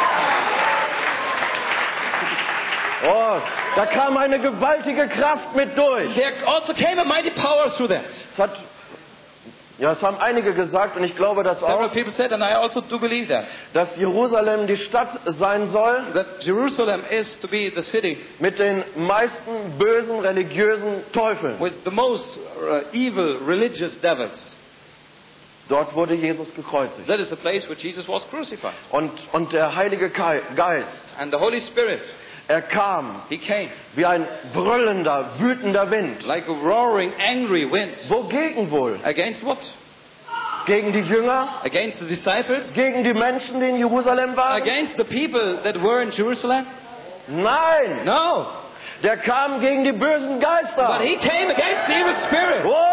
Oh, da kam eine gewaltige Kraft mit durch. There also came a mighty power through that. Es haben einige gesagt, und ich glaube das Several auch, people said, and I also do believe that, dass Jerusalem die Stadt sein soll that Jerusalem is to be the city mit den meisten bösen religiösen Teufeln. with the most evil religious devils. Dort wurde Jesus gekreuzigt. That is the place where Jesus was crucified. Und der Heilige Geist, And the Holy Spirit, er kam He came wie ein brüllender, wütender Wind. like a roaring, angry wind. Wogegen wohl? Against what? Gegen die Jünger? Against the disciples? Gegen die Menschen, die in Jerusalem waren? Against the people that were in Jerusalem? Nein! No. Der kam gegen die bösen Geister. But He came against the evil spirit. Oh!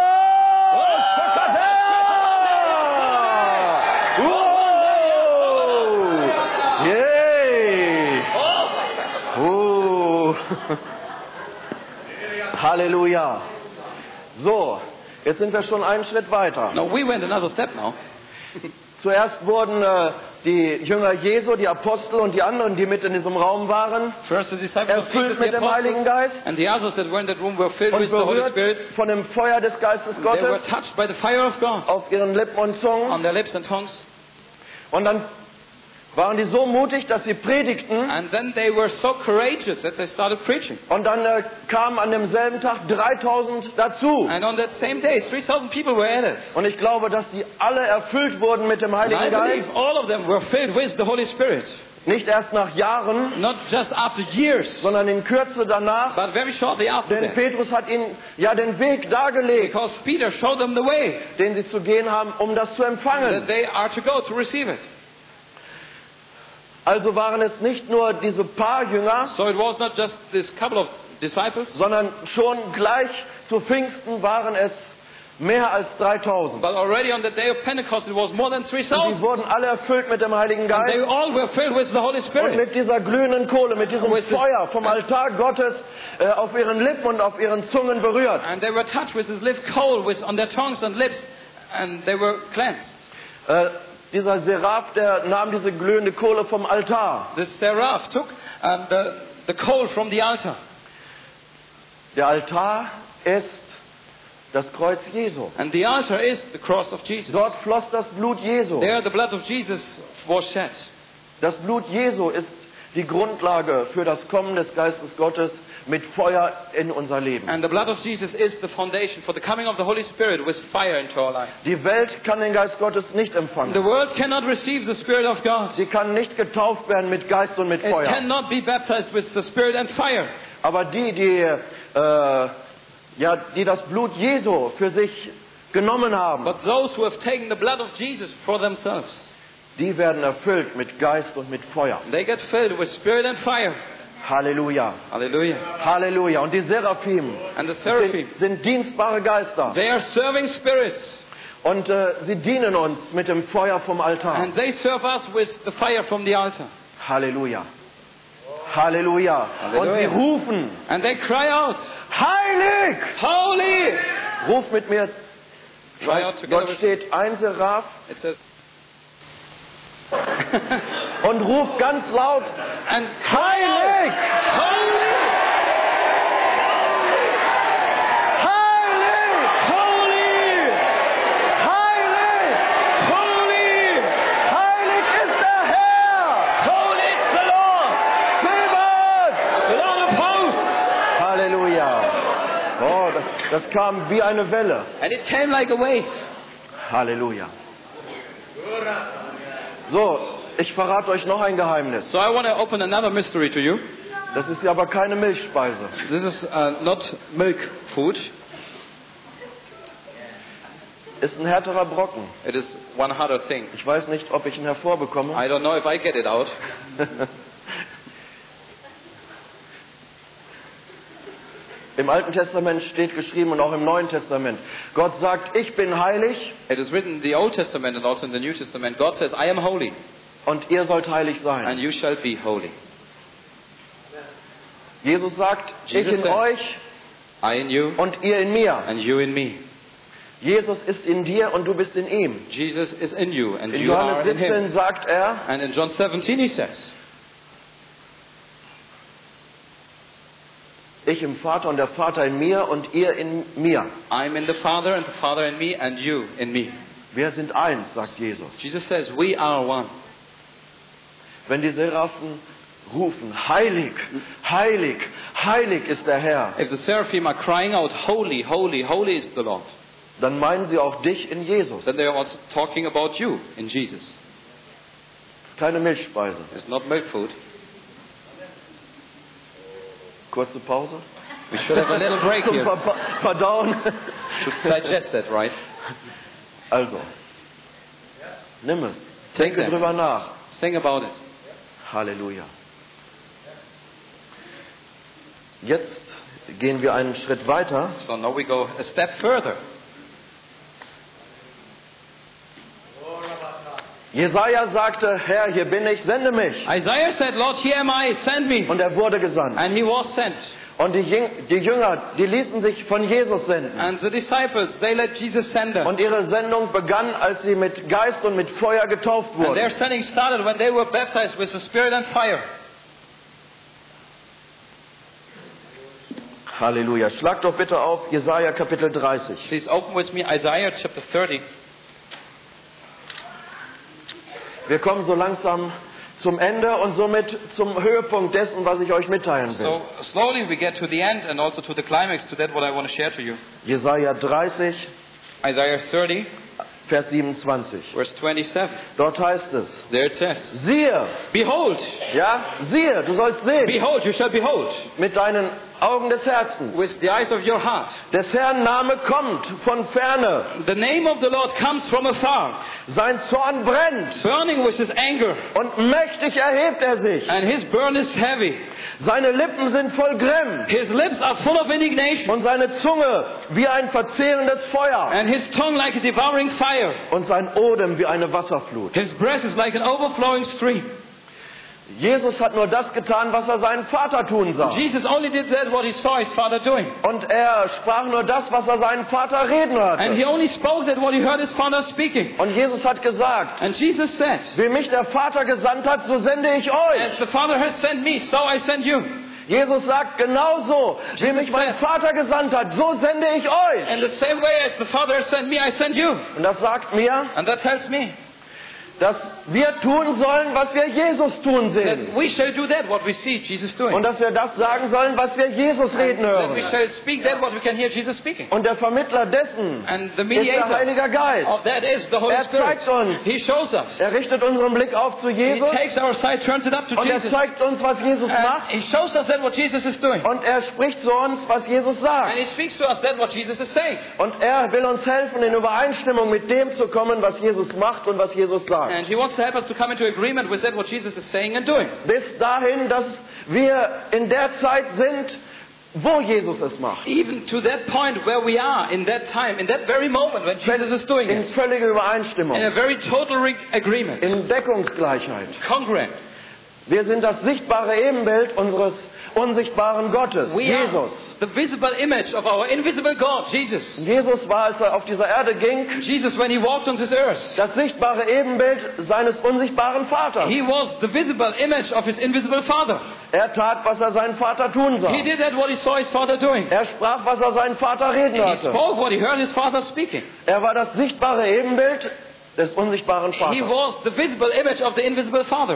Oh! Yay! Oh! Halleluja! So, jetzt sind wir schon einen Schritt weiter. No, we went another step now. Zuerst wurden die Jünger Jesu, die Apostel und die anderen, die mit in diesem Raum waren, First the disciples of erfüllt Jesus, mit the dem Heiligen apostles, Geist and the others that were in that room were filled und with the Holy berührt Spirit. von dem Feuer des Geistes They were Gottes touched by the fire of God auf ihren Lippen und Zungen. on their lips and tongues. Und dann waren die so mutig, dass sie predigten. And then they were so courageous that they started preaching. Und dann kamen an demselben Tag 3000 dazu. And on that same day, 3,000 people were added. Und ich glaube, dass die alle erfüllt wurden mit dem And I Heiligen believe Geist. all of them were filled with the Holy Spirit. Nicht erst nach Jahren, Not just after years, sondern in Kürze danach. but very shortly after Denn that. Petrus hat ihnen ja den Weg dargelegt, Because Peter showed them the way den sie zu gehen haben, um das zu that empfangen. they are to go to receive it. Also waren es nicht nur diese paar Jünger, So it was not just this couple of disciples, sondern schon gleich zu Pfingsten waren es mehr als 3000. but already on the day of Pentecost it was more than Und 3,000. die wurden alle erfüllt mit dem Heiligen And they Geist all were filled with the Holy und Spirit. mit dieser glühenden Kohle, mit diesem With this- Feuer vom Altar Gottes auf ihren Lippen und auf ihren Zungen berührt. And they were touched with this live coal with on their tongues and lips, and they were cleansed. Dieser Seraph, der nahm diese glühende Kohle vom Altar. The seraph took the coal from the altar. Der Altar ist das Kreuz Jesu. And the altar is the cross of Jesus. Dort floss das Blut Jesu. There the blood of Jesus was shed. Das Blut Jesu ist die Grundlage für das Kommen des Geistes Gottes mit Feuer in unser Leben. And the blood of Jesus is the foundation for the coming of the Holy Spirit with fire into our life. Die Welt kann den Geist Gottes nicht empfangen. The world cannot receive the Spirit of God. Sie kann nicht getauft werden mit Geist und mit It Feuer. cannot be baptized with the Spirit and fire. Aber die das Blut Jesu für sich genommen haben, But those who have taken the blood of Jesus for themselves, die werden erfüllt mit Geist und mit Feuer. they get filled with Spirit and fire. Halleluja. Hallelujah. Halleluja. Und die Seraphim And the seraphim, sind dienstbare Geister. they are serving spirits. Und sie dienen uns mit dem Feuer vom Altar. And they serve us with the fire from the altar. Halleluja. Halleluja. Und sie rufen, And they cry out, heilig! Holy! Ruf mit mir. Cry out together Dort with steht ein Seraph It says, und ruft ganz laut, and heilig! Holy! Heilig! Holy! Heilig! Holy! Heilig ist der Herr! Holy is the Lord! Sebat! The Lord of hosts! Das kam wie eine Welle. And it came like a wave. Halleluja. So, ich verrate euch noch ein Geheimnis. So I want to open another mystery to you. Das ist aber keine Milchspeise. This is not milk food. Ist ein härterer Brocken. It is one harder thing. Ich weiß nicht, ob ich ihn hervorbekomme. I don't know if I get it out. Im Alten Testament steht geschrieben und auch im Neuen Testament. Gott sagt, ich bin heilig It is written in the Old Testament and also in the New Testament. God says, I am holy und ihr sollt heilig sein. and you shall be holy. Jesus sagt, Jesus ich in says, euch I in you und ihr in mir. and you in me. Jesus ist in dir und du bist in ihm. Jesus is in you and In you are Johannes in 17 him. sagt er, And in John 17 he says, ich im Vater und der Vater in mir und ihr in mir. I'm in the Father and the Father in me and you in me. Wir sind eins, sagt Jesus. Jesus says, we are one. Wenn die Seraphen rufen, heilig, heilig, heilig ist der Herr, If the seraphim are crying out, holy, holy, holy is the Lord, dann meinen sie auch dich in Jesus. then they are also talking about you in Jesus. Das ist keine Milchspeise. It's not milk food. Kurze Pause. We should have a little break Zum here Verdauen. to digest that, right? Also, nimm es. Take Denke them. drüber nach. Think about it. Halleluja. Jetzt gehen wir einen Schritt weiter. So now we go a step further. Jesaja sagte, Herr, hier bin ich, sende mich. Isaiah said, Lord, here am I, send me. Und er wurde gesandt. And he was sent. Und die Jünger, die ließen sich von Jesus senden. And the disciples, they let Jesus send them. Und ihre Sendung begann, als sie mit Geist und mit Feuer getauft And their wurden. sending started when they were baptized with the Spirit and fire. Halleluja. Schlag doch bitte auf Jesaja Kapitel 30. Please open with me Isaiah chapter 30. Wir kommen so langsam zum Ende und somit zum Höhepunkt dessen, was ich euch mitteilen will. So slowly we get to the end and also to the climax, to that what I want to share to you. Jesaja 30, Isaiah 30, Vers 27. verse 27. Dort heißt es, There it says, siehe, Behold, ja, siehe, du sollst sehen, behold, you shall behold, mit deinen Augen des Herzens. with the eyes of your heart. Des Herrn Name kommt von ferne, The name of the Lord comes from afar, sein Zorn brennt burning with his anger, und mächtig erhebt er sich. and his burn is heavy. Seine Lippen sind voll Grimm His lips are full of indignation, und seine Zunge wie ein verzehrendes Feuer and his tongue like a devouring fire. und sein Odem wie eine Wasserflut. His breath is like an overflowing stream. Jesus hat nur das getan, was er seinen Vater tun sah. Jesus only did that what he saw his father doing. Und er sprach nur das, was er seinen Vater reden And he hörte. only spoke that what he heard his father speaking. Und Jesus hat gesagt, And Jesus said, wie mich der Vater gesandt hat, so sende ich as euch. the Father has sent me, so I send you. Jesus sagt genauso, wie mich mein Vater gesandt hat, so sende ich euch. And the same way as the Father has sent me, I send you. Und das sagt mir, And that tells me dass wir tun sollen, was wir Jesus tun sehen. that we shall do that what we see Jesus doing. Und dass wir das sagen sollen, was wir Jesus reden That hören. we shall speak that what we can hear Jesus speaking. Und der Vermittler dessen And the ist der mediator Heilige of Geist. that is the Holy Er zeigt Spirit. uns, He shows us. er richtet unseren Blick auf zu He Jesus takes our sight, turns it up to und er Jesus. zeigt uns, was Jesus And macht. he shows us that what Jesus is doing. Und er spricht zu uns, was Jesus And sagt. he speaks to us that what Jesus is saying. Und er will uns helfen, in Übereinstimmung mit dem zu kommen, was Jesus macht und was Jesus sagt. And he wants to help us to come into agreement with that what Jesus is saying and doing. Bis dahin, dass wir in der Zeit sind, wo Jesus es macht. Even to that point where we are in that time, in that very moment when Jesus is doing In it. völliger In a Übereinstimmung. very total agreement. In Deckungsgleichheit. Congruent. Wir sind das sichtbare Ebenbild unseres unsichtbaren Gottes, We are Jesus. the visible image of our invisible God, Jesus. Jesus war, als er auf dieser Erde ging, Jesus, when he walked on this earth, das sichtbare Ebenbild seines unsichtbaren Vaters. he was the visible image of his invisible Father. Er tat, was er seinen Vater tun sah. He did that what he saw his Father doing. Er sprach, was er seinen Vater reden He hörte. spoke what he heard his Father speaking. Er war das sichtbare Ebenbild des unsichtbaren He Vaters. was the visible image of the invisible Father.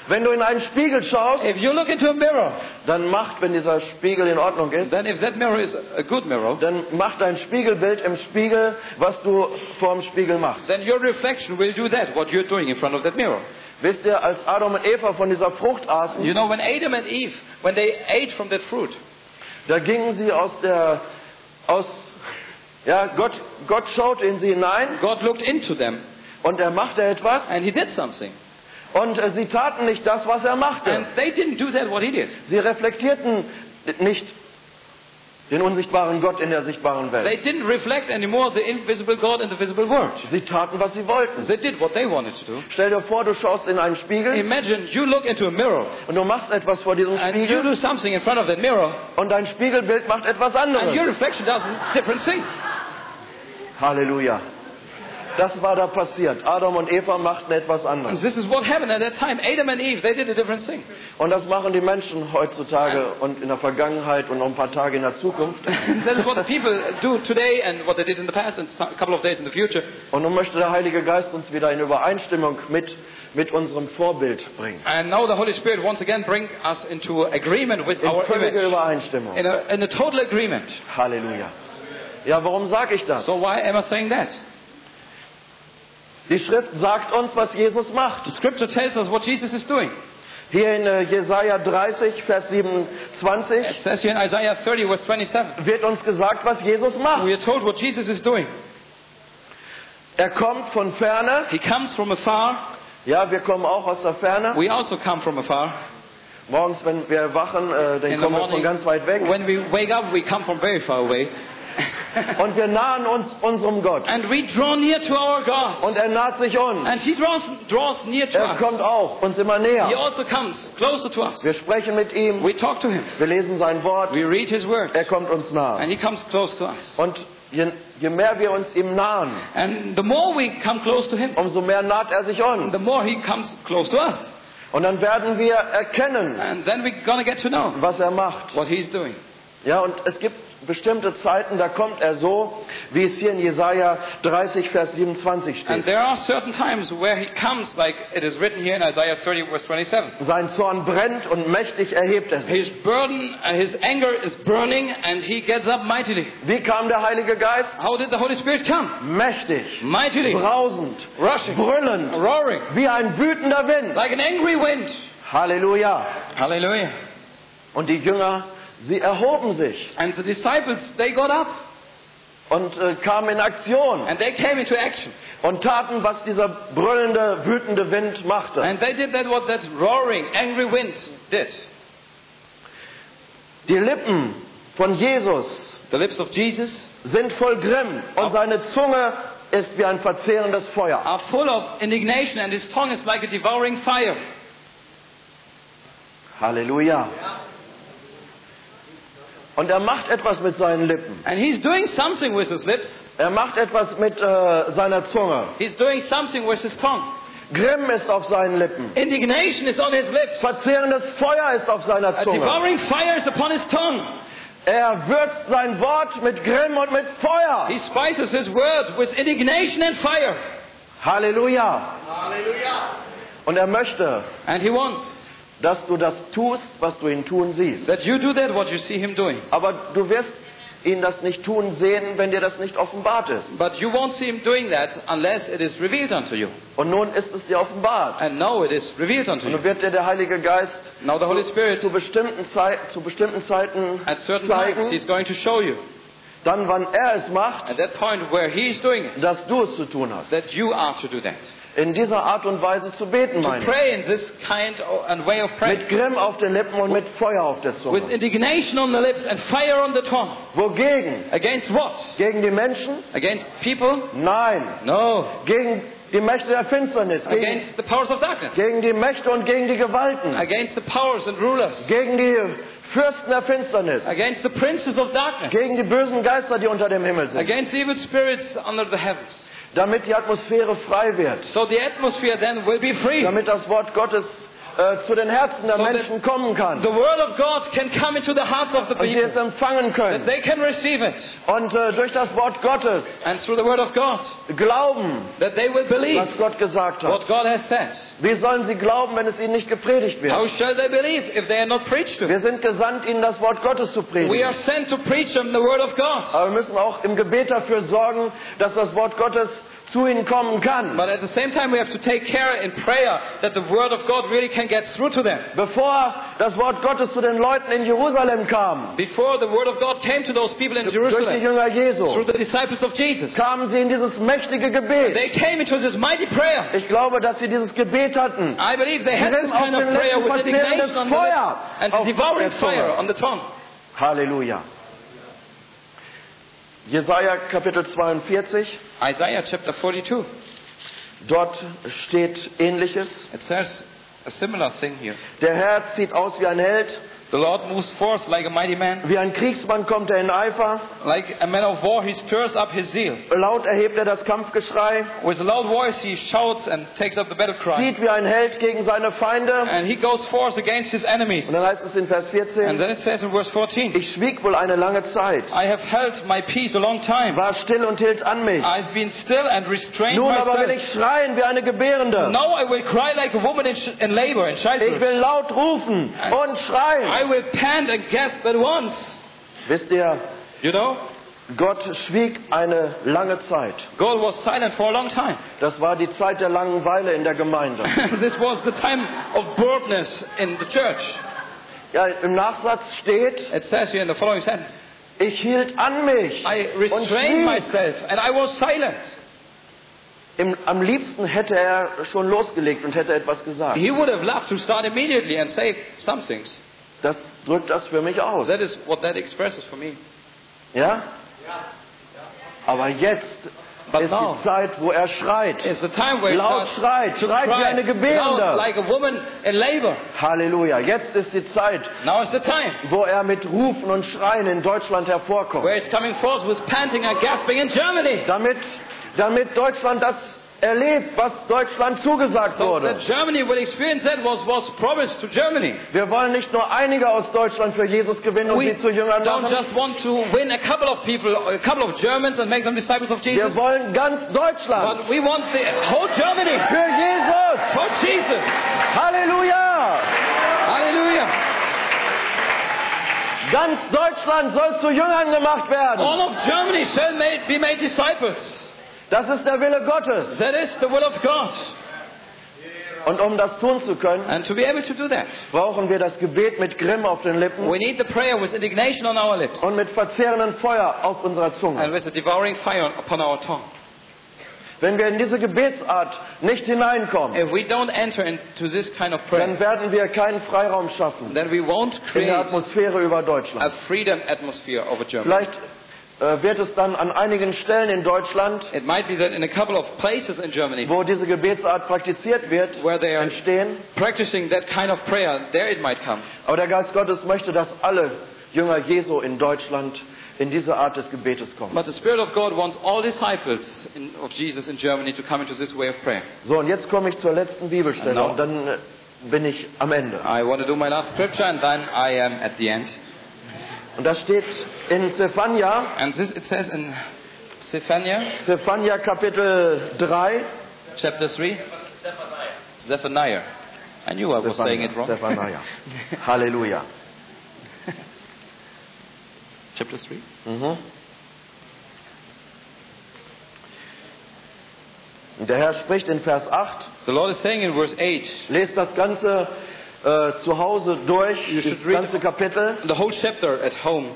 Wenn du in einen Spiegel schaust, If you look into a mirror, dann macht, wenn dieser Spiegel in Ordnung ist, then if that mirror is a good mirror, dann macht dein Spiegelbild im Spiegel, was du vor dem Spiegel machst. then your reflection will do that, what you're doing in front of that mirror. Wisst ihr, als Adam und Eva von dieser Frucht aßen, You know, when Adam and Eve, when they ate from that fruit, da gingen sie Gott schaute in sie hinein God looked into them und er machte etwas and he did something. und sie taten nicht das, was er machte. And they didn't do that, what he did. Sie reflektierten nicht den unsichtbaren Gott in der sichtbaren They Welt. didn't reflect anymore the invisible God in the visible world. Sie taten, was sie wollten. They did what they wanted to do. Stell dir vor, du schaust in einen Spiegel Imagine you look into a mirror und du machst etwas vor diesem and you Spiegel do something in front of that mirror und dein Spiegelbild macht etwas and your anderes. reflection does a different thing. Halleluja. Das war da passiert. Adam und Eva machten etwas And anderes. this is what happened at that time. Adam and Eve, they did a different thing. Und das machen die Menschen heutzutage und in der Vergangenheit und noch ein paar Tage in der Zukunft. That is what the people do today and what they did in the past and a couple of days in the future. Und nun möchte der Heilige Geist uns wieder in Übereinstimmung mit unserem Vorbild bringen. And now the Holy Spirit once again bring us into agreement with In our völlige image. Übereinstimmung. In a total agreement. Halleluja. Ja, warum sage ich das? So why am I saying that? Die Schrift sagt uns, was Jesus macht. The scripture tells us what Jesus is doing. Hier in Jesaja 30, Vers It 27 says here in Isaiah 30 verse 27. wird uns gesagt, was Jesus macht. We are told what Jesus is doing. Er kommt von ferne. He comes from afar. Ja, wir kommen auch aus der Ferne. We also come from afar. Morgens, wenn wir wachen, dann In the kommen wir von morning, ganz weit weg. when we wake up, we come from very far away. Und wir nahen uns unserem Gott. And we draw near to our God. Und er naht sich uns. And He draws near to Er us. kommt auch uns immer He näher. also comes closer to us. Wir sprechen mit ihm. We talk to Him. Wir lesen sein Wort. We read His word. Er kommt uns And nahe. He comes close to us. Und je mehr wir uns ihm nahen, And the more we come close to Him, umso mehr naht er sich uns. the more He comes close to us. Und dann werden wir erkennen, And then we're going to get to know was er macht. what He's doing. Ja, und es gibt bestimmte Zeiten, da kommt er so, wie es hier in Jesaja 30, Vers 27 And steht. there are certain times where He comes, like it is written here in Isaiah 30 verse 27. Sein Zorn brennt und mächtig erhebt er sich. His anger is burning and He gets up mightily. Wie kam der Heilige Geist? How did the Holy Spirit come? Mächtig, Mightily. brausend, Rushing. brüllend, Roaring. wie ein wütender Wind. Like an angry wind. Halleluja. Hallelujah. Und die Jünger, sie erhoben sich And the disciples, they got up und kamen in Aktion and they came into action. und taten, was dieser brüllende, wütende Wind machte. And they did that what that roaring, angry wind did. Die Lippen von Jesus The lips of Jesus sind voll Grimm und seine Zunge ist wie ein verzehrendes Feuer. are full of indignation and His tongue is like a devouring fire. Halleluja. Und er macht etwas mit seinen Lippen. And He's doing something with His lips. Er macht etwas mit seiner Zunge. He's doing something with His tongue. Grimm ist auf seinen Lippen. Indignation is on His lips. Verzehrendes Feuer ist auf seiner A Zunge. devouring fire is upon His tongue. Er würzt sein Wort mit Grimm und mit Feuer. He spices His word with indignation and fire. Halleluja. Und er möchte, And He wants dass du das tust, was du ihn tun siehst. that you do that what you see Him doing. Aber du wirst ihn das nicht tun sehen, wenn dir das nicht offenbart ist. But you won't see Him doing that unless it is revealed unto you. Und nun ist es dir offenbart. And now it is revealed unto Und you. nun wird dir der Heilige Geist Now the Holy Spirit, zu bestimmten Zeiten at certain times, zeigen, He's going to show you dann wann er es macht, at that point where He is doing it, dass du es zu tun hast. that you are to do that. In dieser Art und Weise zu beten, To meine ich. pray in this kind and way of praying. Mit Grimm auf den Lippen und mit Feuer auf der With Zunge. indignation on the lips and fire on the tongue. Wogegen? Against what? Gegen die Menschen? Against people? Nein. No. Gegen die Mächte der Finsternis. Against the powers of darkness. Gegen die Mächte und gegen die Gewalten. Against the powers and rulers. Gegen die Fürsten der Finsternis. Against the princes of darkness. Gegen die bösen Geister, die unter dem Himmel sind. Against evil spirits under the heavens. Damit die Atmosphäre frei wird. So the atmosphere then will be free. Damit das Wort Gottes zu den Herzen der So Menschen kommen kann. the word of God can come into the hearts of the Und sie es people. empfangen That können. they can receive it. Und durch das Wort Gottes And through the word of God, glauben, that they will believe was Gott gesagt hat. what God has said. Wie sollen sie glauben, wenn es ihnen nicht gepredigt wird? How shall they believe if they are not preached to? Wir sind gesandt, ihnen das Wort Gottes zu We predigen. are sent to preach them the word of God. Aber wir müssen auch im Gebet dafür sorgen, dass das Wort Gottes zu ihnen kommen kann. But at the same time, we have to take care in prayer that the word of God really can get through to them. Bevor das Wort Gottes zu den Leuten in Jerusalem kam, Before the word of God came to those people in durch die Jerusalem, Jünger Jesu, through the disciples of Jesus, kamen sie in dieses mächtige Gebet. they came into this mighty prayer. Ich glaube, dass sie dieses Gebet hatten. I believe they had this Grimm auf kind of den prayer Lippen, with verzehrendes indignation on the Feuer lips and auf devouring der Zunge. fire on the tongue. Halleluja. Jesaja Kapitel 42, Isaiah chapter 42. dort steht Ähnliches. It says a similar thing here. Der Herr zieht aus wie ein Held, The Lord moves forth like a mighty man. wie ein Kriegsmann kommt er in Eifer, Like a man of war, he stirs up his zeal. laut erhebt er das Kampfgeschrei, With a loud voice, he shouts and takes up the battle cry. zieht wie ein Held gegen seine Feinde. And he goes forth against his enemies. Und dann heißt es in Vers And 14, then it says in verse 14, ich schwieg wohl eine lange Zeit, I have held my peace a long time. war still und hielt an mich. I've been still and restrained Nun aber will myself. ich schreien wie eine Gebärende. Now I will cry like a woman in labor, in Ich childbirth. will laut rufen und schreien. I will pant and gasp at once. Wisst ihr, You know, Gott schwieg eine lange Zeit. God was silent for a long time. Das war die Zeit der Langeweile in der Gemeinde. This was the time of boredness in the church. Ja, im Nachsatz steht, It says here in the following sentence, ich hielt an mich I und restrained schwieg. myself and I was silent. Am liebsten hätte er schon losgelegt und hätte etwas gesagt. He would have loved to start immediately and say some things. Das drückt das für mich aus. That is what that expresses for me. Ja? Aber jetzt But ist now die Zeit, wo er schreit. it's the time where he Laut starts schreit, to schreit wie cry eine loud Gebärende. like a woman in labor. Halleluja. Jetzt ist die Zeit, Now is the time wo er mit Rufen und Schreien in Deutschland hervorkommt. where he's coming forth with panting and gasping in Germany. Damit Deutschland das erlebt, was Deutschland zugesagt So wurde. that Germany will experience that was promised to Germany. Wir wollen nicht nur einige aus Deutschland für Jesus gewinnen und We sie zu Jüngern don't machen. just want to win a couple of people, a couple of Germans and make them disciples of Wir Jesus. wollen ganz Deutschland But we want the whole Germany für Jesus. for Jesus. Halleluja. Hallelujah. Ganz Deutschland soll zu Jüngern gemacht werden. All of Germany shall be made disciples. Das ist der Wille Gottes. That is the will of God. Und um das tun zu können, And to be able to do that, brauchen wir das Gebet mit Grimm auf den Lippen we need the prayer with indignation on our lips und mit verzehrendem Feuer auf unserer Zunge. and with a devouring fire upon our tongue. Wenn wir in diese Gebetsart nicht hineinkommen, If we don't enter into this kind of dann prayer, werden wir keinen Freiraum schaffen then we won't in der create Atmosphäre über a Deutschland. freedom atmosphere over Germany. Vielleicht wird es dann an einigen Stellen in Deutschland, It might be that in a couple of places in Germany wo diese Gebetsart praktiziert wird, where they are entstehen. practicing that kind of prayer, there it might come. Aber der Geist Gottes möchte, dass alle Jünger Jesu in Deutschland in diese Art des Gebetes kommen. But the Spirit of God wants all disciples of Jesus in Germany to come into this way of prayer. So, und jetzt komme ich zur letzten Bibelstelle Genau. und dann bin ich am Ende. I want to do my last scripture and then I am at the end. Und das steht in Zephania, And this it says in Zephania Kapitel 3. chapter 3. Zephaniah. I knew I was saying it wrong. Zephania. Halleluja. Chapter 3. Mhm. Und der Herr spricht in Vers 8. The Lord is saying in verse 8, Lest das Ganze zu Hause durch, You should das read- ganze Kapitel. the whole chapter at home.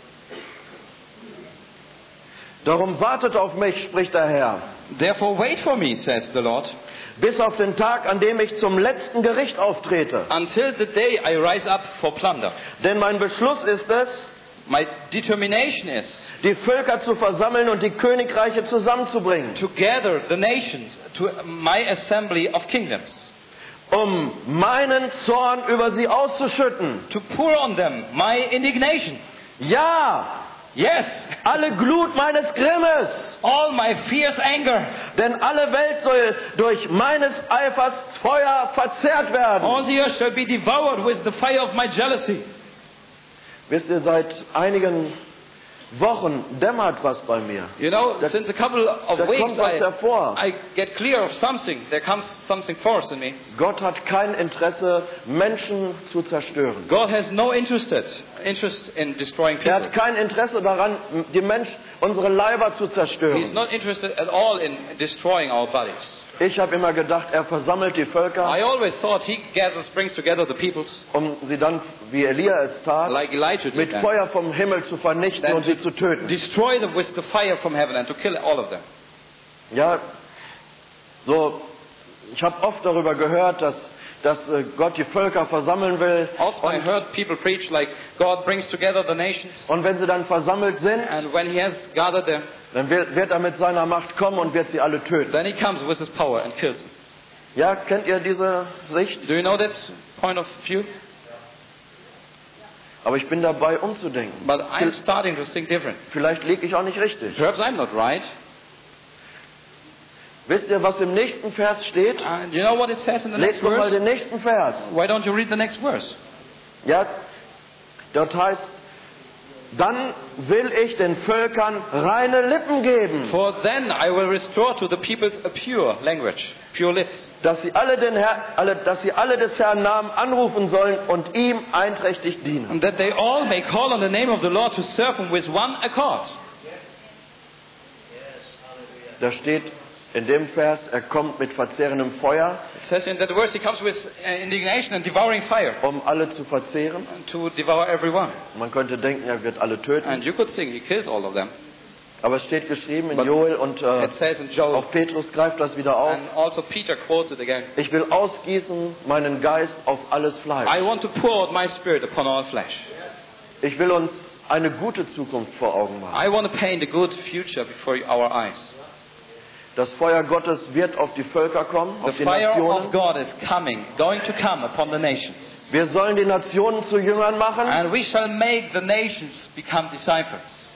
Darum wartet auf mich, spricht der Herr, Therefore wait for me, says the Lord, bis auf den Tag, an dem ich zum letzten Gericht auftrete. until the day I rise up for plunder. Denn mein Beschluss ist es, My determination is die Völker zu versammeln und die Königreiche zusammenzubringen, to gather the nations to my assembly of kingdoms, um meinen Zorn über sie auszuschütten. to pour on them my indignation. Ja, Yes, alle Glut meines Grimmes. all my fierce anger. Denn alle Welt soll durch meines Eifers Feuer verzehrt werden. All the earth shall be devoured with the fire of my jealousy. Wisst ihr, seit einigen Wochen dämmert was bei mir. You know, since a couple of Da weeks kommt was hervor. I get clear of something. There comes something forth in me. Gott hat kein Interesse, Menschen zu zerstören. God has no interest in destroying Er people. hat kein Interesse daran, unsere Leiber zu He's zerstören. not interested at all in destroying our bodies. Ich habe immer gedacht, er versammelt die Völker, I always thought he brings together the peoples, um sie dann, wie Elia es tat, like Elijah did mit then. Feuer vom Himmel zu vernichten Then und sie zu töten. destroy them with the fire from heaven and to kill all of them. Ja, so, ich habe oft darüber gehört, dass Gott die Völker versammeln will. Often I heard people preach like God brings together the nations, Und wenn sie dann versammelt sind, and when he has gathered them, dann wird er mit seiner Macht kommen und wird sie alle töten. then he comes with his power and kills them. Ja, kennt ihr diese Sicht? Do you know that point of view? Aber ich bin dabei umzudenken. But I'm starting to think different. Vielleicht liege ich auch nicht richtig. Perhaps I'm not right. Wisst ihr, was im nächsten Vers steht? Do you know what it says in the next Lest doch mal verse? den nächsten Vers. Why don't you read the next verse? Ja, dort heißt, dann will ich den Völkern reine Lippen geben, For then I will restore to the peoples a pure language, pure lips, dass sie alle des Herrn Namen anrufen sollen und ihm einträchtig dienen. and that they all may call on the name of the Lord to serve him with one accord. Da steht in dem Vers, er kommt mit verzehrendem Feuer, It says in that verse he comes with indignation and devouring fire um alle zu verzehren. to devour everyone. Man könnte denken, er wird alle töten. And you could think he kills all of them. Aber es steht geschrieben in But Joel und It says in Joel, auch Petrus greift das wieder auf. and also Peter quotes it again. Ich will ausgießen meinen Geist auf alles Fleisch. I want to pour out my spirit upon all flesh. Ich will uns eine gute Zukunft vor Augen machen. I want to paint a good future before our eyes. Das Feuer Gottes wird auf die Völker kommen, The auf die fire of Nationen. God is going to come upon the nations. Wir sollen die Nationen zu Jüngern machen. And we shall make the nations become disciples.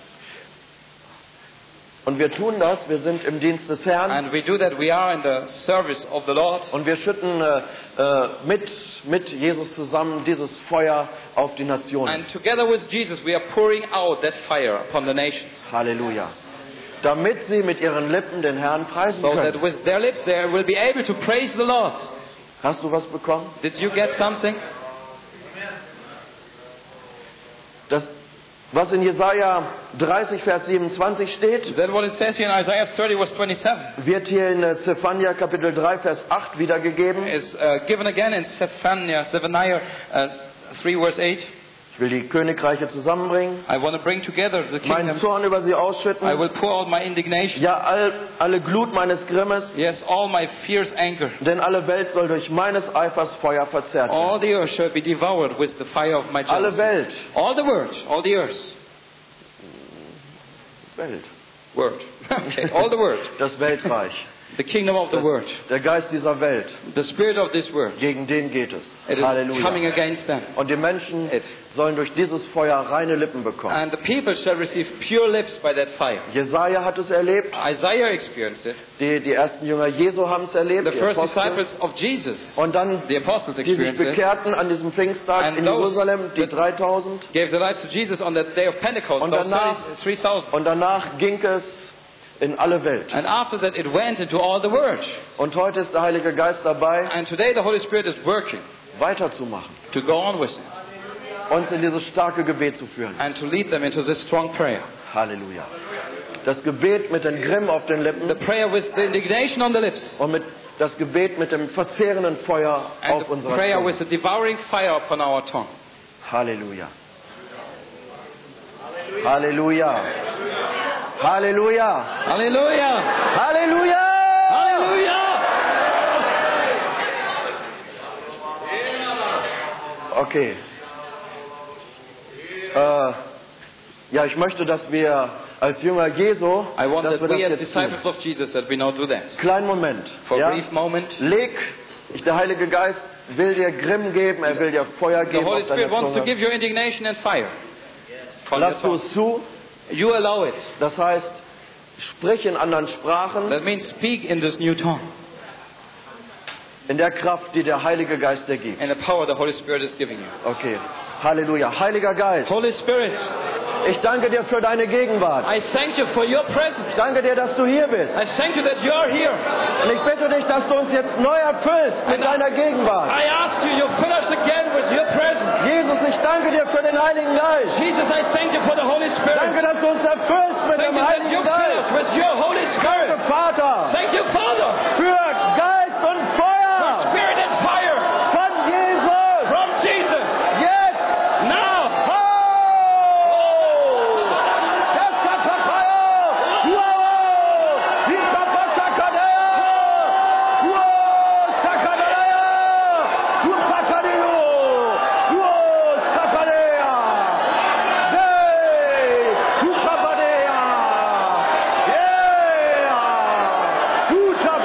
Und wir tun das, wir sind im Dienst des Herrn. And we do that, we are in the service of the Lord. Und wir schütten mit Jesus zusammen dieses Feuer auf die Nationen. And together with Jesus, we are pouring out that fire upon the nations. Halleluja. Damit sie mit ihren Lippen den Herrn preisen So that können. with their lips they will be able to praise the Lord. Hast du was bekommen? Did you get something? Das, was in Jesaja 30, Vers 27 steht, Is that what it says here in Isaiah 30 verse 27? wird hier in Zephania Kapitel 3, Vers 8 wiedergegeben. Is given again in Zephaniah 3 verse 8. Ich will die Königreiche zusammenbringen, I want to bring together the meinen kingdoms. Zorn über sie I ausschütten. will pour out my indignation. Ja, alle Glut meines Grimmes, Yes, all my fierce anger. denn alle Welt soll durch meines Eifers Feuer verzehrt werden. All the earth shall be devoured with the fire of my Alle jealousy. Welt. All the world, all the earth. Welt. Word. Okay, all the world. Das Weltreich. The kingdom of the world. Der Geist dieser Welt. The spirit of this world. Gegen den geht es. It is coming Halleluja. against them. Und die Menschen It. sollen durch dieses Feuer reine Lippen bekommen. And the people shall receive pure lips by that fire. Jesaja hat es erlebt. Isaiah experienced it. Die ersten Jünger Jesu haben es erlebt. The Die first Apostel. disciples of Jesus. Und dann The apostles die sich experienced it. bekehrten an diesem Pfingsttag And in those Jerusalem, die that 3000. Gave their lives to Jesus on that day of Pentecost. Und Those danach- 3,000. Und danach ging es in alle Welt. And after that it went into all the world. Und heute ist der Heilige Geist dabei, And today the Holy Spirit is working weiterzumachen. to go on with it. Uns in dieses starke Gebet zu führen. And to lead them into this strong prayer. Halleluja. Das Gebet mit dem Grimm auf den Lippen The prayer with the indignation on the lips. und das Gebet mit dem verzehrenden Feuer And auf the unserer prayer Zunge. with the devouring fire upon our tongue. Halleluja. Halleluja. Halleluja. Hallelujah! Halleluja. Hallelujah! Okay. Ja, ich möchte, dass wir als Jünger Jesu, I want dass that wir we das as jetzt tun. disciples of Jesus that we now do that. Kleinen Moment. For a Ja? brief moment. Der Heilige Geist will dir Grimm geben, er will dir Feuer The geben Holy auf deiner Spirit wants to Zunge. give you indignation and fire. Von Lass der du Tongue. es zu. You allow it. Das heißt, sprich in anderen Sprachen That means speak in this new tongue. in der Kraft, die der Heilige Geist dir gibt. And the power the Holy Spirit is giving you. Okay. Halleluja. Heiliger Geist, Holy Spirit, ich danke dir für deine Gegenwart. I thank you for your Ich presence. danke dir, dass du hier bist. I thank you that you are here. Und ich bitte dich, dass du uns jetzt neu erfüllst mit deiner Gegenwart. I ask you, you fill us again with your presence. Jesus, ich danke dir für den Heiligen Geist. Jesus, I thank you for the Holy Spirit. Danke, dass du uns erfüllst mit Thank dem you that you Heiligen fill us Geist. with your Holy Spirit. Danke, Vater, Thank you, Father, für Geist und for Feuer Spirit and fire von Jesus. from Jesus. Jetzt. Now, Oh! Yasakapaya! Wow! Yikapasakadaya! Wow! Sakadaya! Usakadiyo! Wow! Sakadaya! Hey! Ukapadea! Yeah!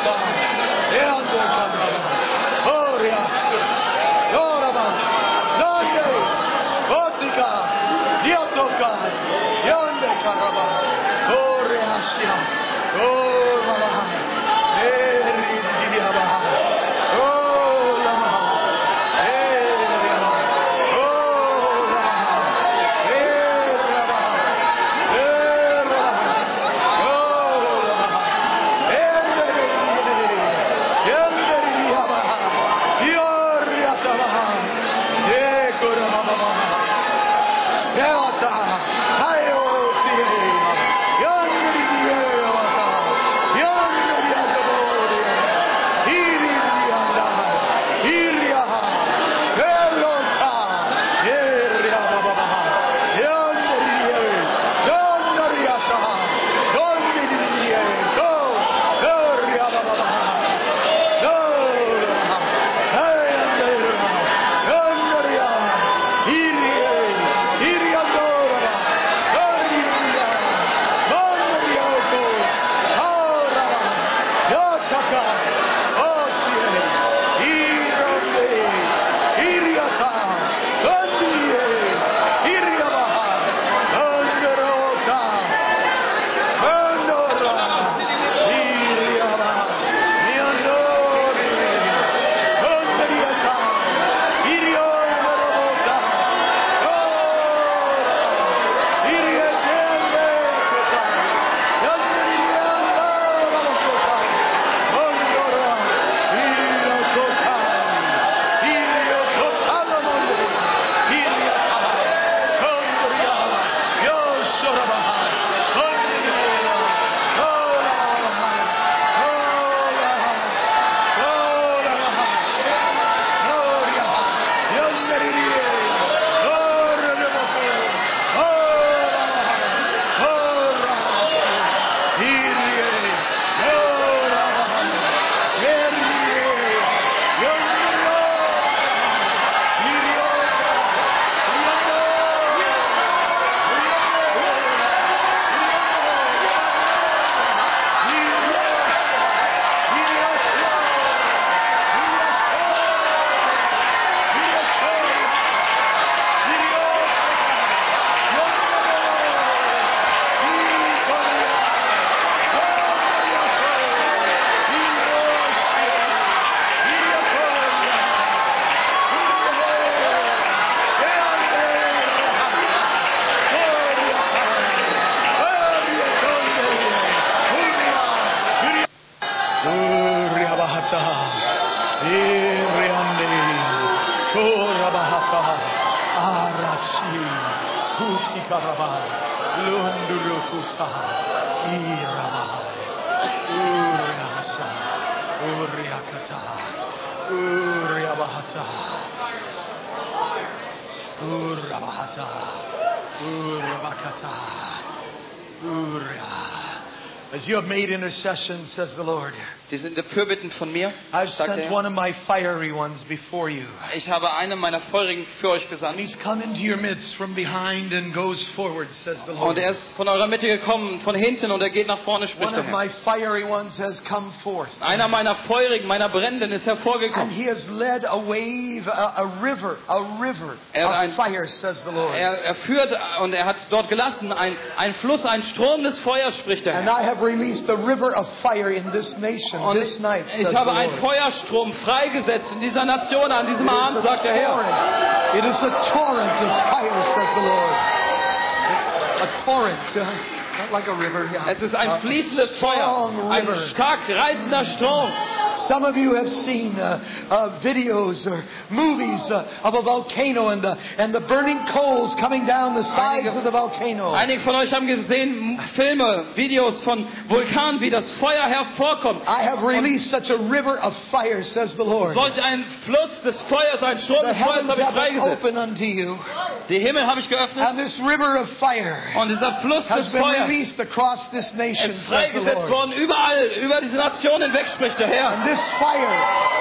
As you have made intercession, says the Lord, Die sind Fürbitten von mir. I've sagt der sent Herr. one of my fiery ones before you. Ich habe einen meiner Feurigen für euch And gesandt. he's come into your midst from behind and goes forward, says the Lord. Und er ist von eurer Mitte gekommen, von hinten, und er geht nach vorne, spricht One der of Herr. my fiery ones has come forth. Einer meiner Feurigen, meiner Brennenden ist And hervorgekommen. he has led a wave, a river Er- of fire, says the Lord. Er führt und er hat dort gelassen, ein Fluss, ein Strom des Feuers, spricht der And Herr. I have released the river of fire in this nation Und this night, says ich the habe einen Lord. Feuerstrom freigesetzt in dieser Nation an diesem Abend, sagt der Herr. It is a torrent of fire, says the Lord. A torrent, not like a river. Yeah. Es ist ein fließendes Feuer, strong ein river. stark reißender Strom. Some of you have seen videos or movies of a volcano and the burning coals coming down the sides of the volcano. Einige von euch haben gesehen Filme, Videos von Vulkanen, wie das Feuer hervorkommt. I have released such a river of fire, says the Lord. Solch ein Fluss des Feuers, ein Strom The des Feuers heavens habe ich have been freigesetzt. opened unto you, Die Himmel habe ich geöffnet and this river of fire und dieser Fluss has des been Feuers released across this nation, ist says the freigesetzt Lord. worden, überall, über diese Nation hinweg, spricht der Herr. And this fire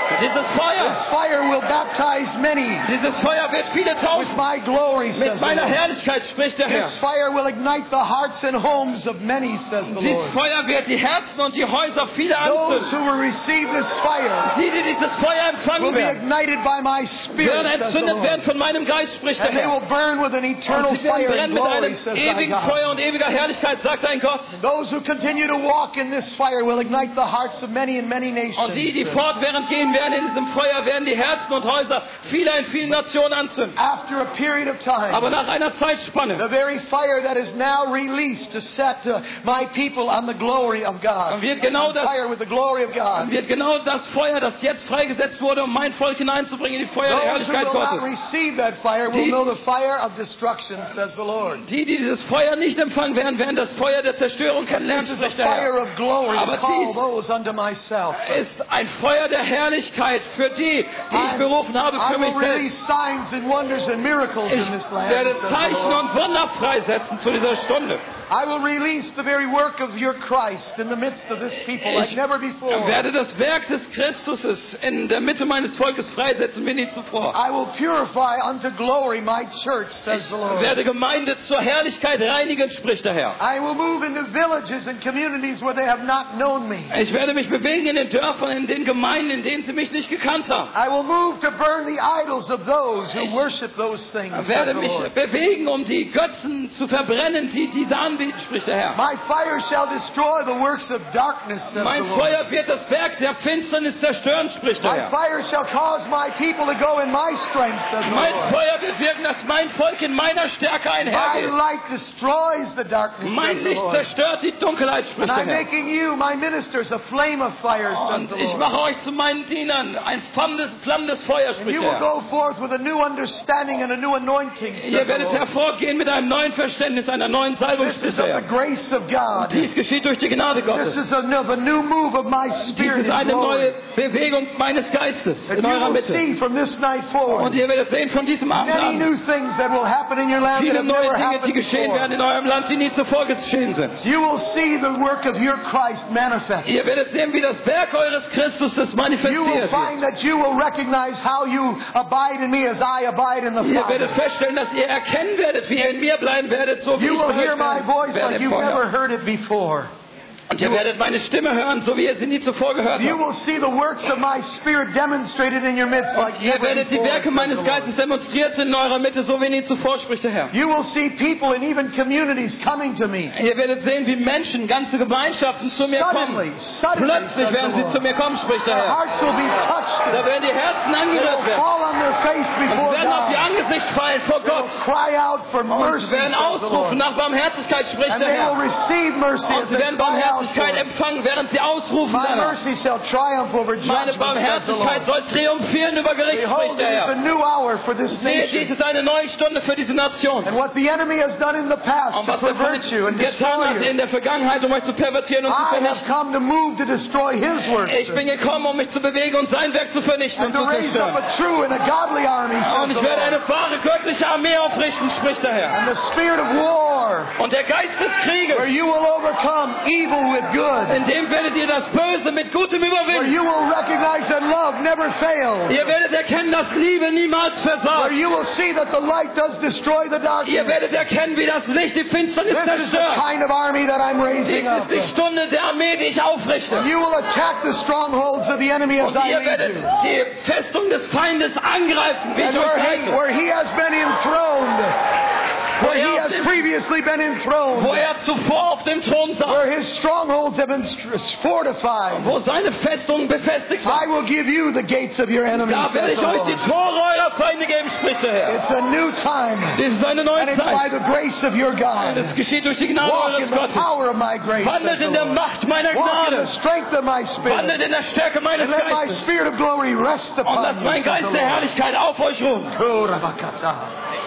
Dieses Feuer, This fire will baptize many dieses Feuer wird viele with taufen. my glory, Mit says the meiner Lord. Herrlichkeit spricht der Herr. This fire will ignite the hearts and homes of many, says the Dieses Lord. Feuer wird die Herzen und die Häuser vieler Those anzünden. who will receive this fire Die, die dieses Feuer will empfangen be werden, ignited by my werden Spirit, says the entzündet werden Lord. von meinem Geist, spricht der And they Herr. will burn with an eternal Und sie werden fire brennen and mit glory, einem says thy ewigen God. Feuer und ewiger Herrlichkeit, sagt dein Gott. Those who continue to walk in this fire will ignite the hearts of many in many nations. Und die, die fortwährend gehen werden in diesem Feuer, werden die Herzen und Häuser vieler in vielen Nationen anzünden. After a period of time, Aber nach einer Zeitspanne the very fire that is now released to set my people on the glory of God. wird genau On fire with the glory of God. das Feuer, das jetzt freigesetzt wurde, um mein Volk hineinzubringen in die Feuer der Those who Herrlichkeit will not Gottes. receive that fire will Die- know the fire of destruction, says the Lord. Die, die dieses Feuer nicht empfangen werden, werden das Feuer der Zerstörung kennenlernen, This is a spricht der Herr. fire of glory Aber to call dies those unto myself. ist ein Feuer der Herrlichkeit für die, die ich berufen habe I für mich will release selbst. signs and wonders and miracles in this Ich land, werde says the Zeichen Lord. und Wunder freisetzen zu dieser Stunde. I will release the very work of your Christ in the midst of this people like Ich never before. werde das Werk des Christuses in der Mitte meines Volkes freisetzen wie nie zuvor. I will purify unto glory my church, says the Ich Lord. werde Gemeinde zur Herrlichkeit reinigen, spricht der Herr. I will move into villages and communities where they have not known me. Ich werde mich bewegen in den Dörfern, in den Gemeinden, in denen sie mich nicht gekannt haben. I will move to burn the idols of those who worship those things, Ich says werde the mich Lord. bewegen, um die Götzen zu verbrennen, die diese anbieten, spricht der Herr. My fire shall destroy the works of darkness, says the Mein Lord. Feuer wird das Werk der Finsternis zerstören, spricht der My Herr. fire shall cause my people to go in my strength, says the Mein Lord. Feuer wird wirken, dass mein Volk in meiner Stärke My einhergeht. light destroys the darkness, Mein says the Licht Lord. zerstört die Dunkelheit, And spricht der I'm Herr. making you, my ministers, a flame of fire, says Und the ich Lord. mache euch zu meinen Dienern ein flammendes Feuer, And spricht you der will Herr. go forth with a new understanding and a new anointing, says Ihr the werdet Lord. hervorgehen mit einem neuen Verständnis, einer neuen Salbung, This spricht is of der the Herr. grace of God. Dies geschieht durch die Gnade This Gottes. is a new move of my Dies spirit ist in eine glory. neue Bewegung meines Geistes And in you eurer will Mitte. see from this night Und forward ihr werdet sehen von diesem Abend many an new things that will happen in your land that viele have neue never Dinge, die happened geschehen werden before. in eurem Land, die nie zuvor geschehen sind. You will see the work of your Christ manifest. Ihr werdet sehen, wie das Werk eures Christus You will manifestiert find wird. that you will recognize how you abide in me as I abide in the Ihr werdet Father. feststellen, dass ihr erkennen werdet, wie ihr in mir bleiben werdet, so wie You ich will bei hear euch my voice werde like im you've Feuer. never heard it before. Und ihr werdet meine Stimme hören, so wie ihr sie nie zuvor gehört You habt. will see the works of my Spirit demonstrated in your midst like Ihr never werdet die before, Werke says meines the Lord. Geistes demonstriert in eurer Mitte, so wie nie zuvor, spricht der Herr. You will see people and even communities coming to me. Ihr werdet sehen, wie Menschen, ganze Gemeinschaften zu mir kommen. Suddenly, Plötzlich says werden the sie zu Lord. mir kommen, spricht der Their Herr. hearts will be touched. Da werden die Herzen They angerührt will werden. fall on their face Und before sie werden auf ihr God. Angesicht fallen vor They will Gott. cry out for Und mercy, sie werden says the Lord. ausrufen nach Barmherzigkeit, spricht And der they will Herr. receive mercy Und as sie they werden cry out Barmherzigkeit for it. empfangen, während sie ausrufen My danach. mercy shall triumph over Meine judgment, says the Barmherzigkeit Lord. soll triumphieren über Gericht, Behold, spricht der it is a Herr. new hour for this Seht, nation. dies ist eine neue Stunde für diese Nation. And what the enemy has done in the past Und to was der pervert Feind you and getan destroy hat in you, der Vergangenheit, um euch zu pervertieren und zu I have vernichten. come to move to destroy his works Ich bin gekommen, um mich zu bewegen und sein Werk zu vernichten and und to zu raise up zerstören. a true and a godly army, Und says ich the werde eine Lord. wahre göttliche Armee aufrichten, spricht der Herr. And the spirit of war, Und der Geist des Krieges, where you will overcome evil with good, in dem werdet ihr das Böse mit Gutem where überwinden. you will recognize that love never fails, Ihr werdet erkennen, dass Liebe niemals where versagt. you will see that the light does destroy the Ihr darkness. werdet erkennen, wie das Licht die Finsternis This is the zerstört. kind of army that I'm raising Dies up. ist die Stunde der Armee, die ich aufrichte. You will attack the strongholds of the enemy as Und I ihr lead werdet you. die Festung des Feindes angreifen, wie And ich euch leite. where he has been enthroned, where he has previously been enthroned, Wo er zuvor auf dem Thron where saß, his strongholds have been fortified, wo seine Festungen befestigt I waren. will give you the gates of your enemies. Da werde says ich the euch die Lord. Tore eurer Feinde geben, spricht der Herr. It's a new time, Dies ist eine neue and it's by Zeit. the grace of your Und God. es geschieht durch die Gnade Walk in eures the Gottes. power of my grace. Wandelt says the in der Lord. Macht meiner Walk in Gnade. the strength of my spirit, Wandelt in der Stärke meines and let my Geistes. spirit of glory rest Und upon lasst you. mein says Geist the der Lord. Herrlichkeit auf euch ruhen. Oh, Rabakata.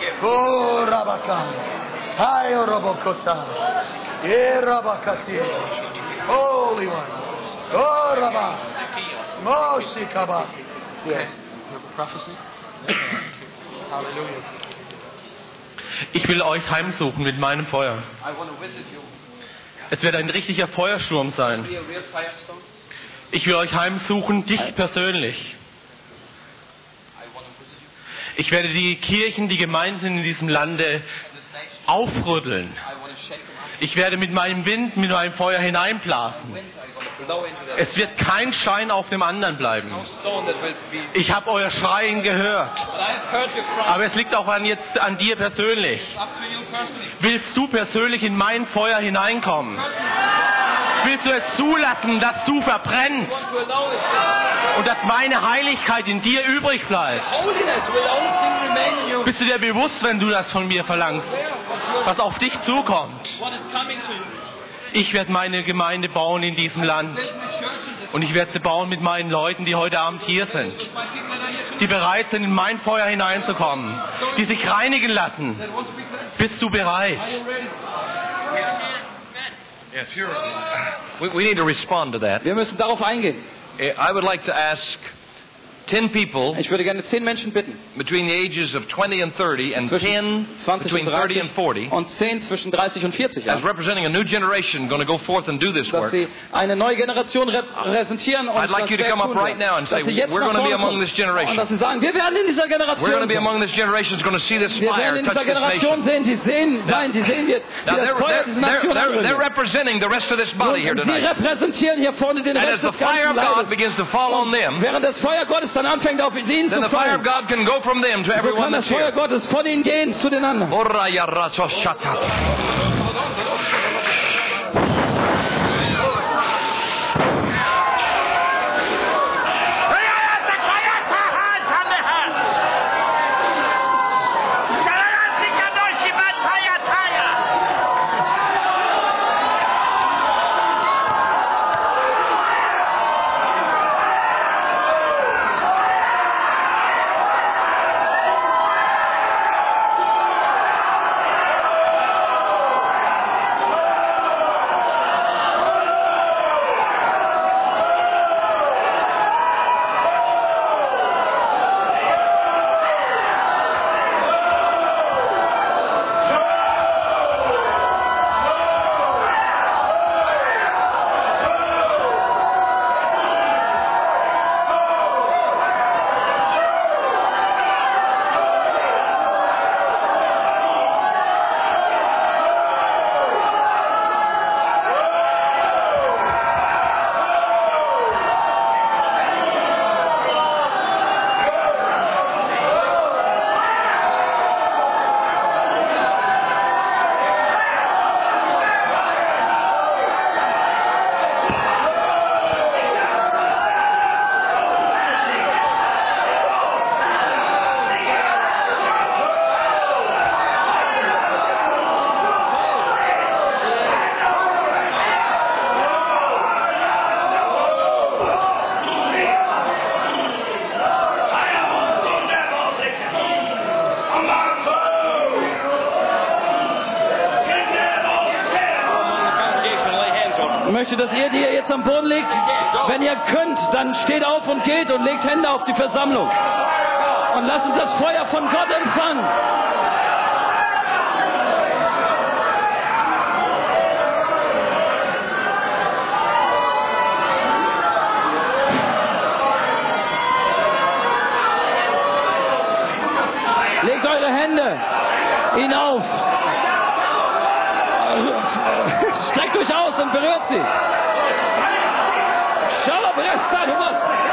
Oh, Rabaka. Hi, oh, Rabokota. Yeah, Rabakati. Holy One. Oh, Rabba. Moshikaba. Yes. Prophecy? Hallelujah. Ich will euch heimsuchen mit meinem Feuer. I want to visit you. Es wird ein richtiger Feuersturm sein. Be a real firestorm. Ich will euch heimsuchen, dich persönlich. Ich werde die Kirchen, die Gemeinden in diesem Lande aufrütteln. Ich werde mit meinem Wind, mit meinem Feuer hineinblasen. Es wird kein Stein auf dem anderen bleiben. Ich habe euer Schreien gehört. Aber es liegt auch an dir persönlich. Willst du persönlich in mein Feuer hineinkommen? Willst du es zulassen, dass du verbrennst und dass meine Heiligkeit in dir übrig bleibt? Bist du dir bewusst, wenn du das von mir verlangst, was auf dich zukommt? Ich werde meine Gemeinde bauen in diesem Land. Und ich werde sie bauen mit meinen Leuten, die heute Abend hier sind. Die bereit sind, in mein Feuer hineinzukommen. Die sich reinigen lassen. Bist du bereit? Yes, we need to respond to that. Wir müssen darauf eingehen. I would like to ask 10 people Ich würde gerne 10 Menschen bitten, between the ages of 20 and 30 and 10 zwischen 20 between und 30 and 30 40 und 10 zwischen 30 und 40 as Jahren, representing a new generation going to go forth and do this dass work. sie eine neue Generation repräsentieren und I'd like das you to Werk come up tun right werden. now and say, Dass sie jetzt we're nach going to be vorne among kommen this generation. und dass sie sagen, wir werden in dieser We're going to Generation be sein. among this generation that's going to see this Wir fire werden in touch dieser this Generation nation. sehen, die sehen wird, Now wie das Feuer diese Nation they're anrührt. representing the rest of this body here Sie tonight. repräsentieren hier vorne den And Rest as the des fire ganzen of God Leibes. begins to fall on them, Während das Feuer Gottes dann anfängt, auf ihn then zu the fire of fallen, God can go from them to so everyone kann das that's Feuer here. Gottes von ihnen gehen zu den anderen. Ora ya raso shata. Ich möchte, dass ihr, die ihr jetzt am Boden liegt, wenn ihr könnt, dann steht auf und geht und legt Hände auf die Versammlung. Und lasst uns das Feuer von Gott empfangen. Legt eure Hände hinauf. Streckt euch aus und berührt sie. Schalabresta, du machst.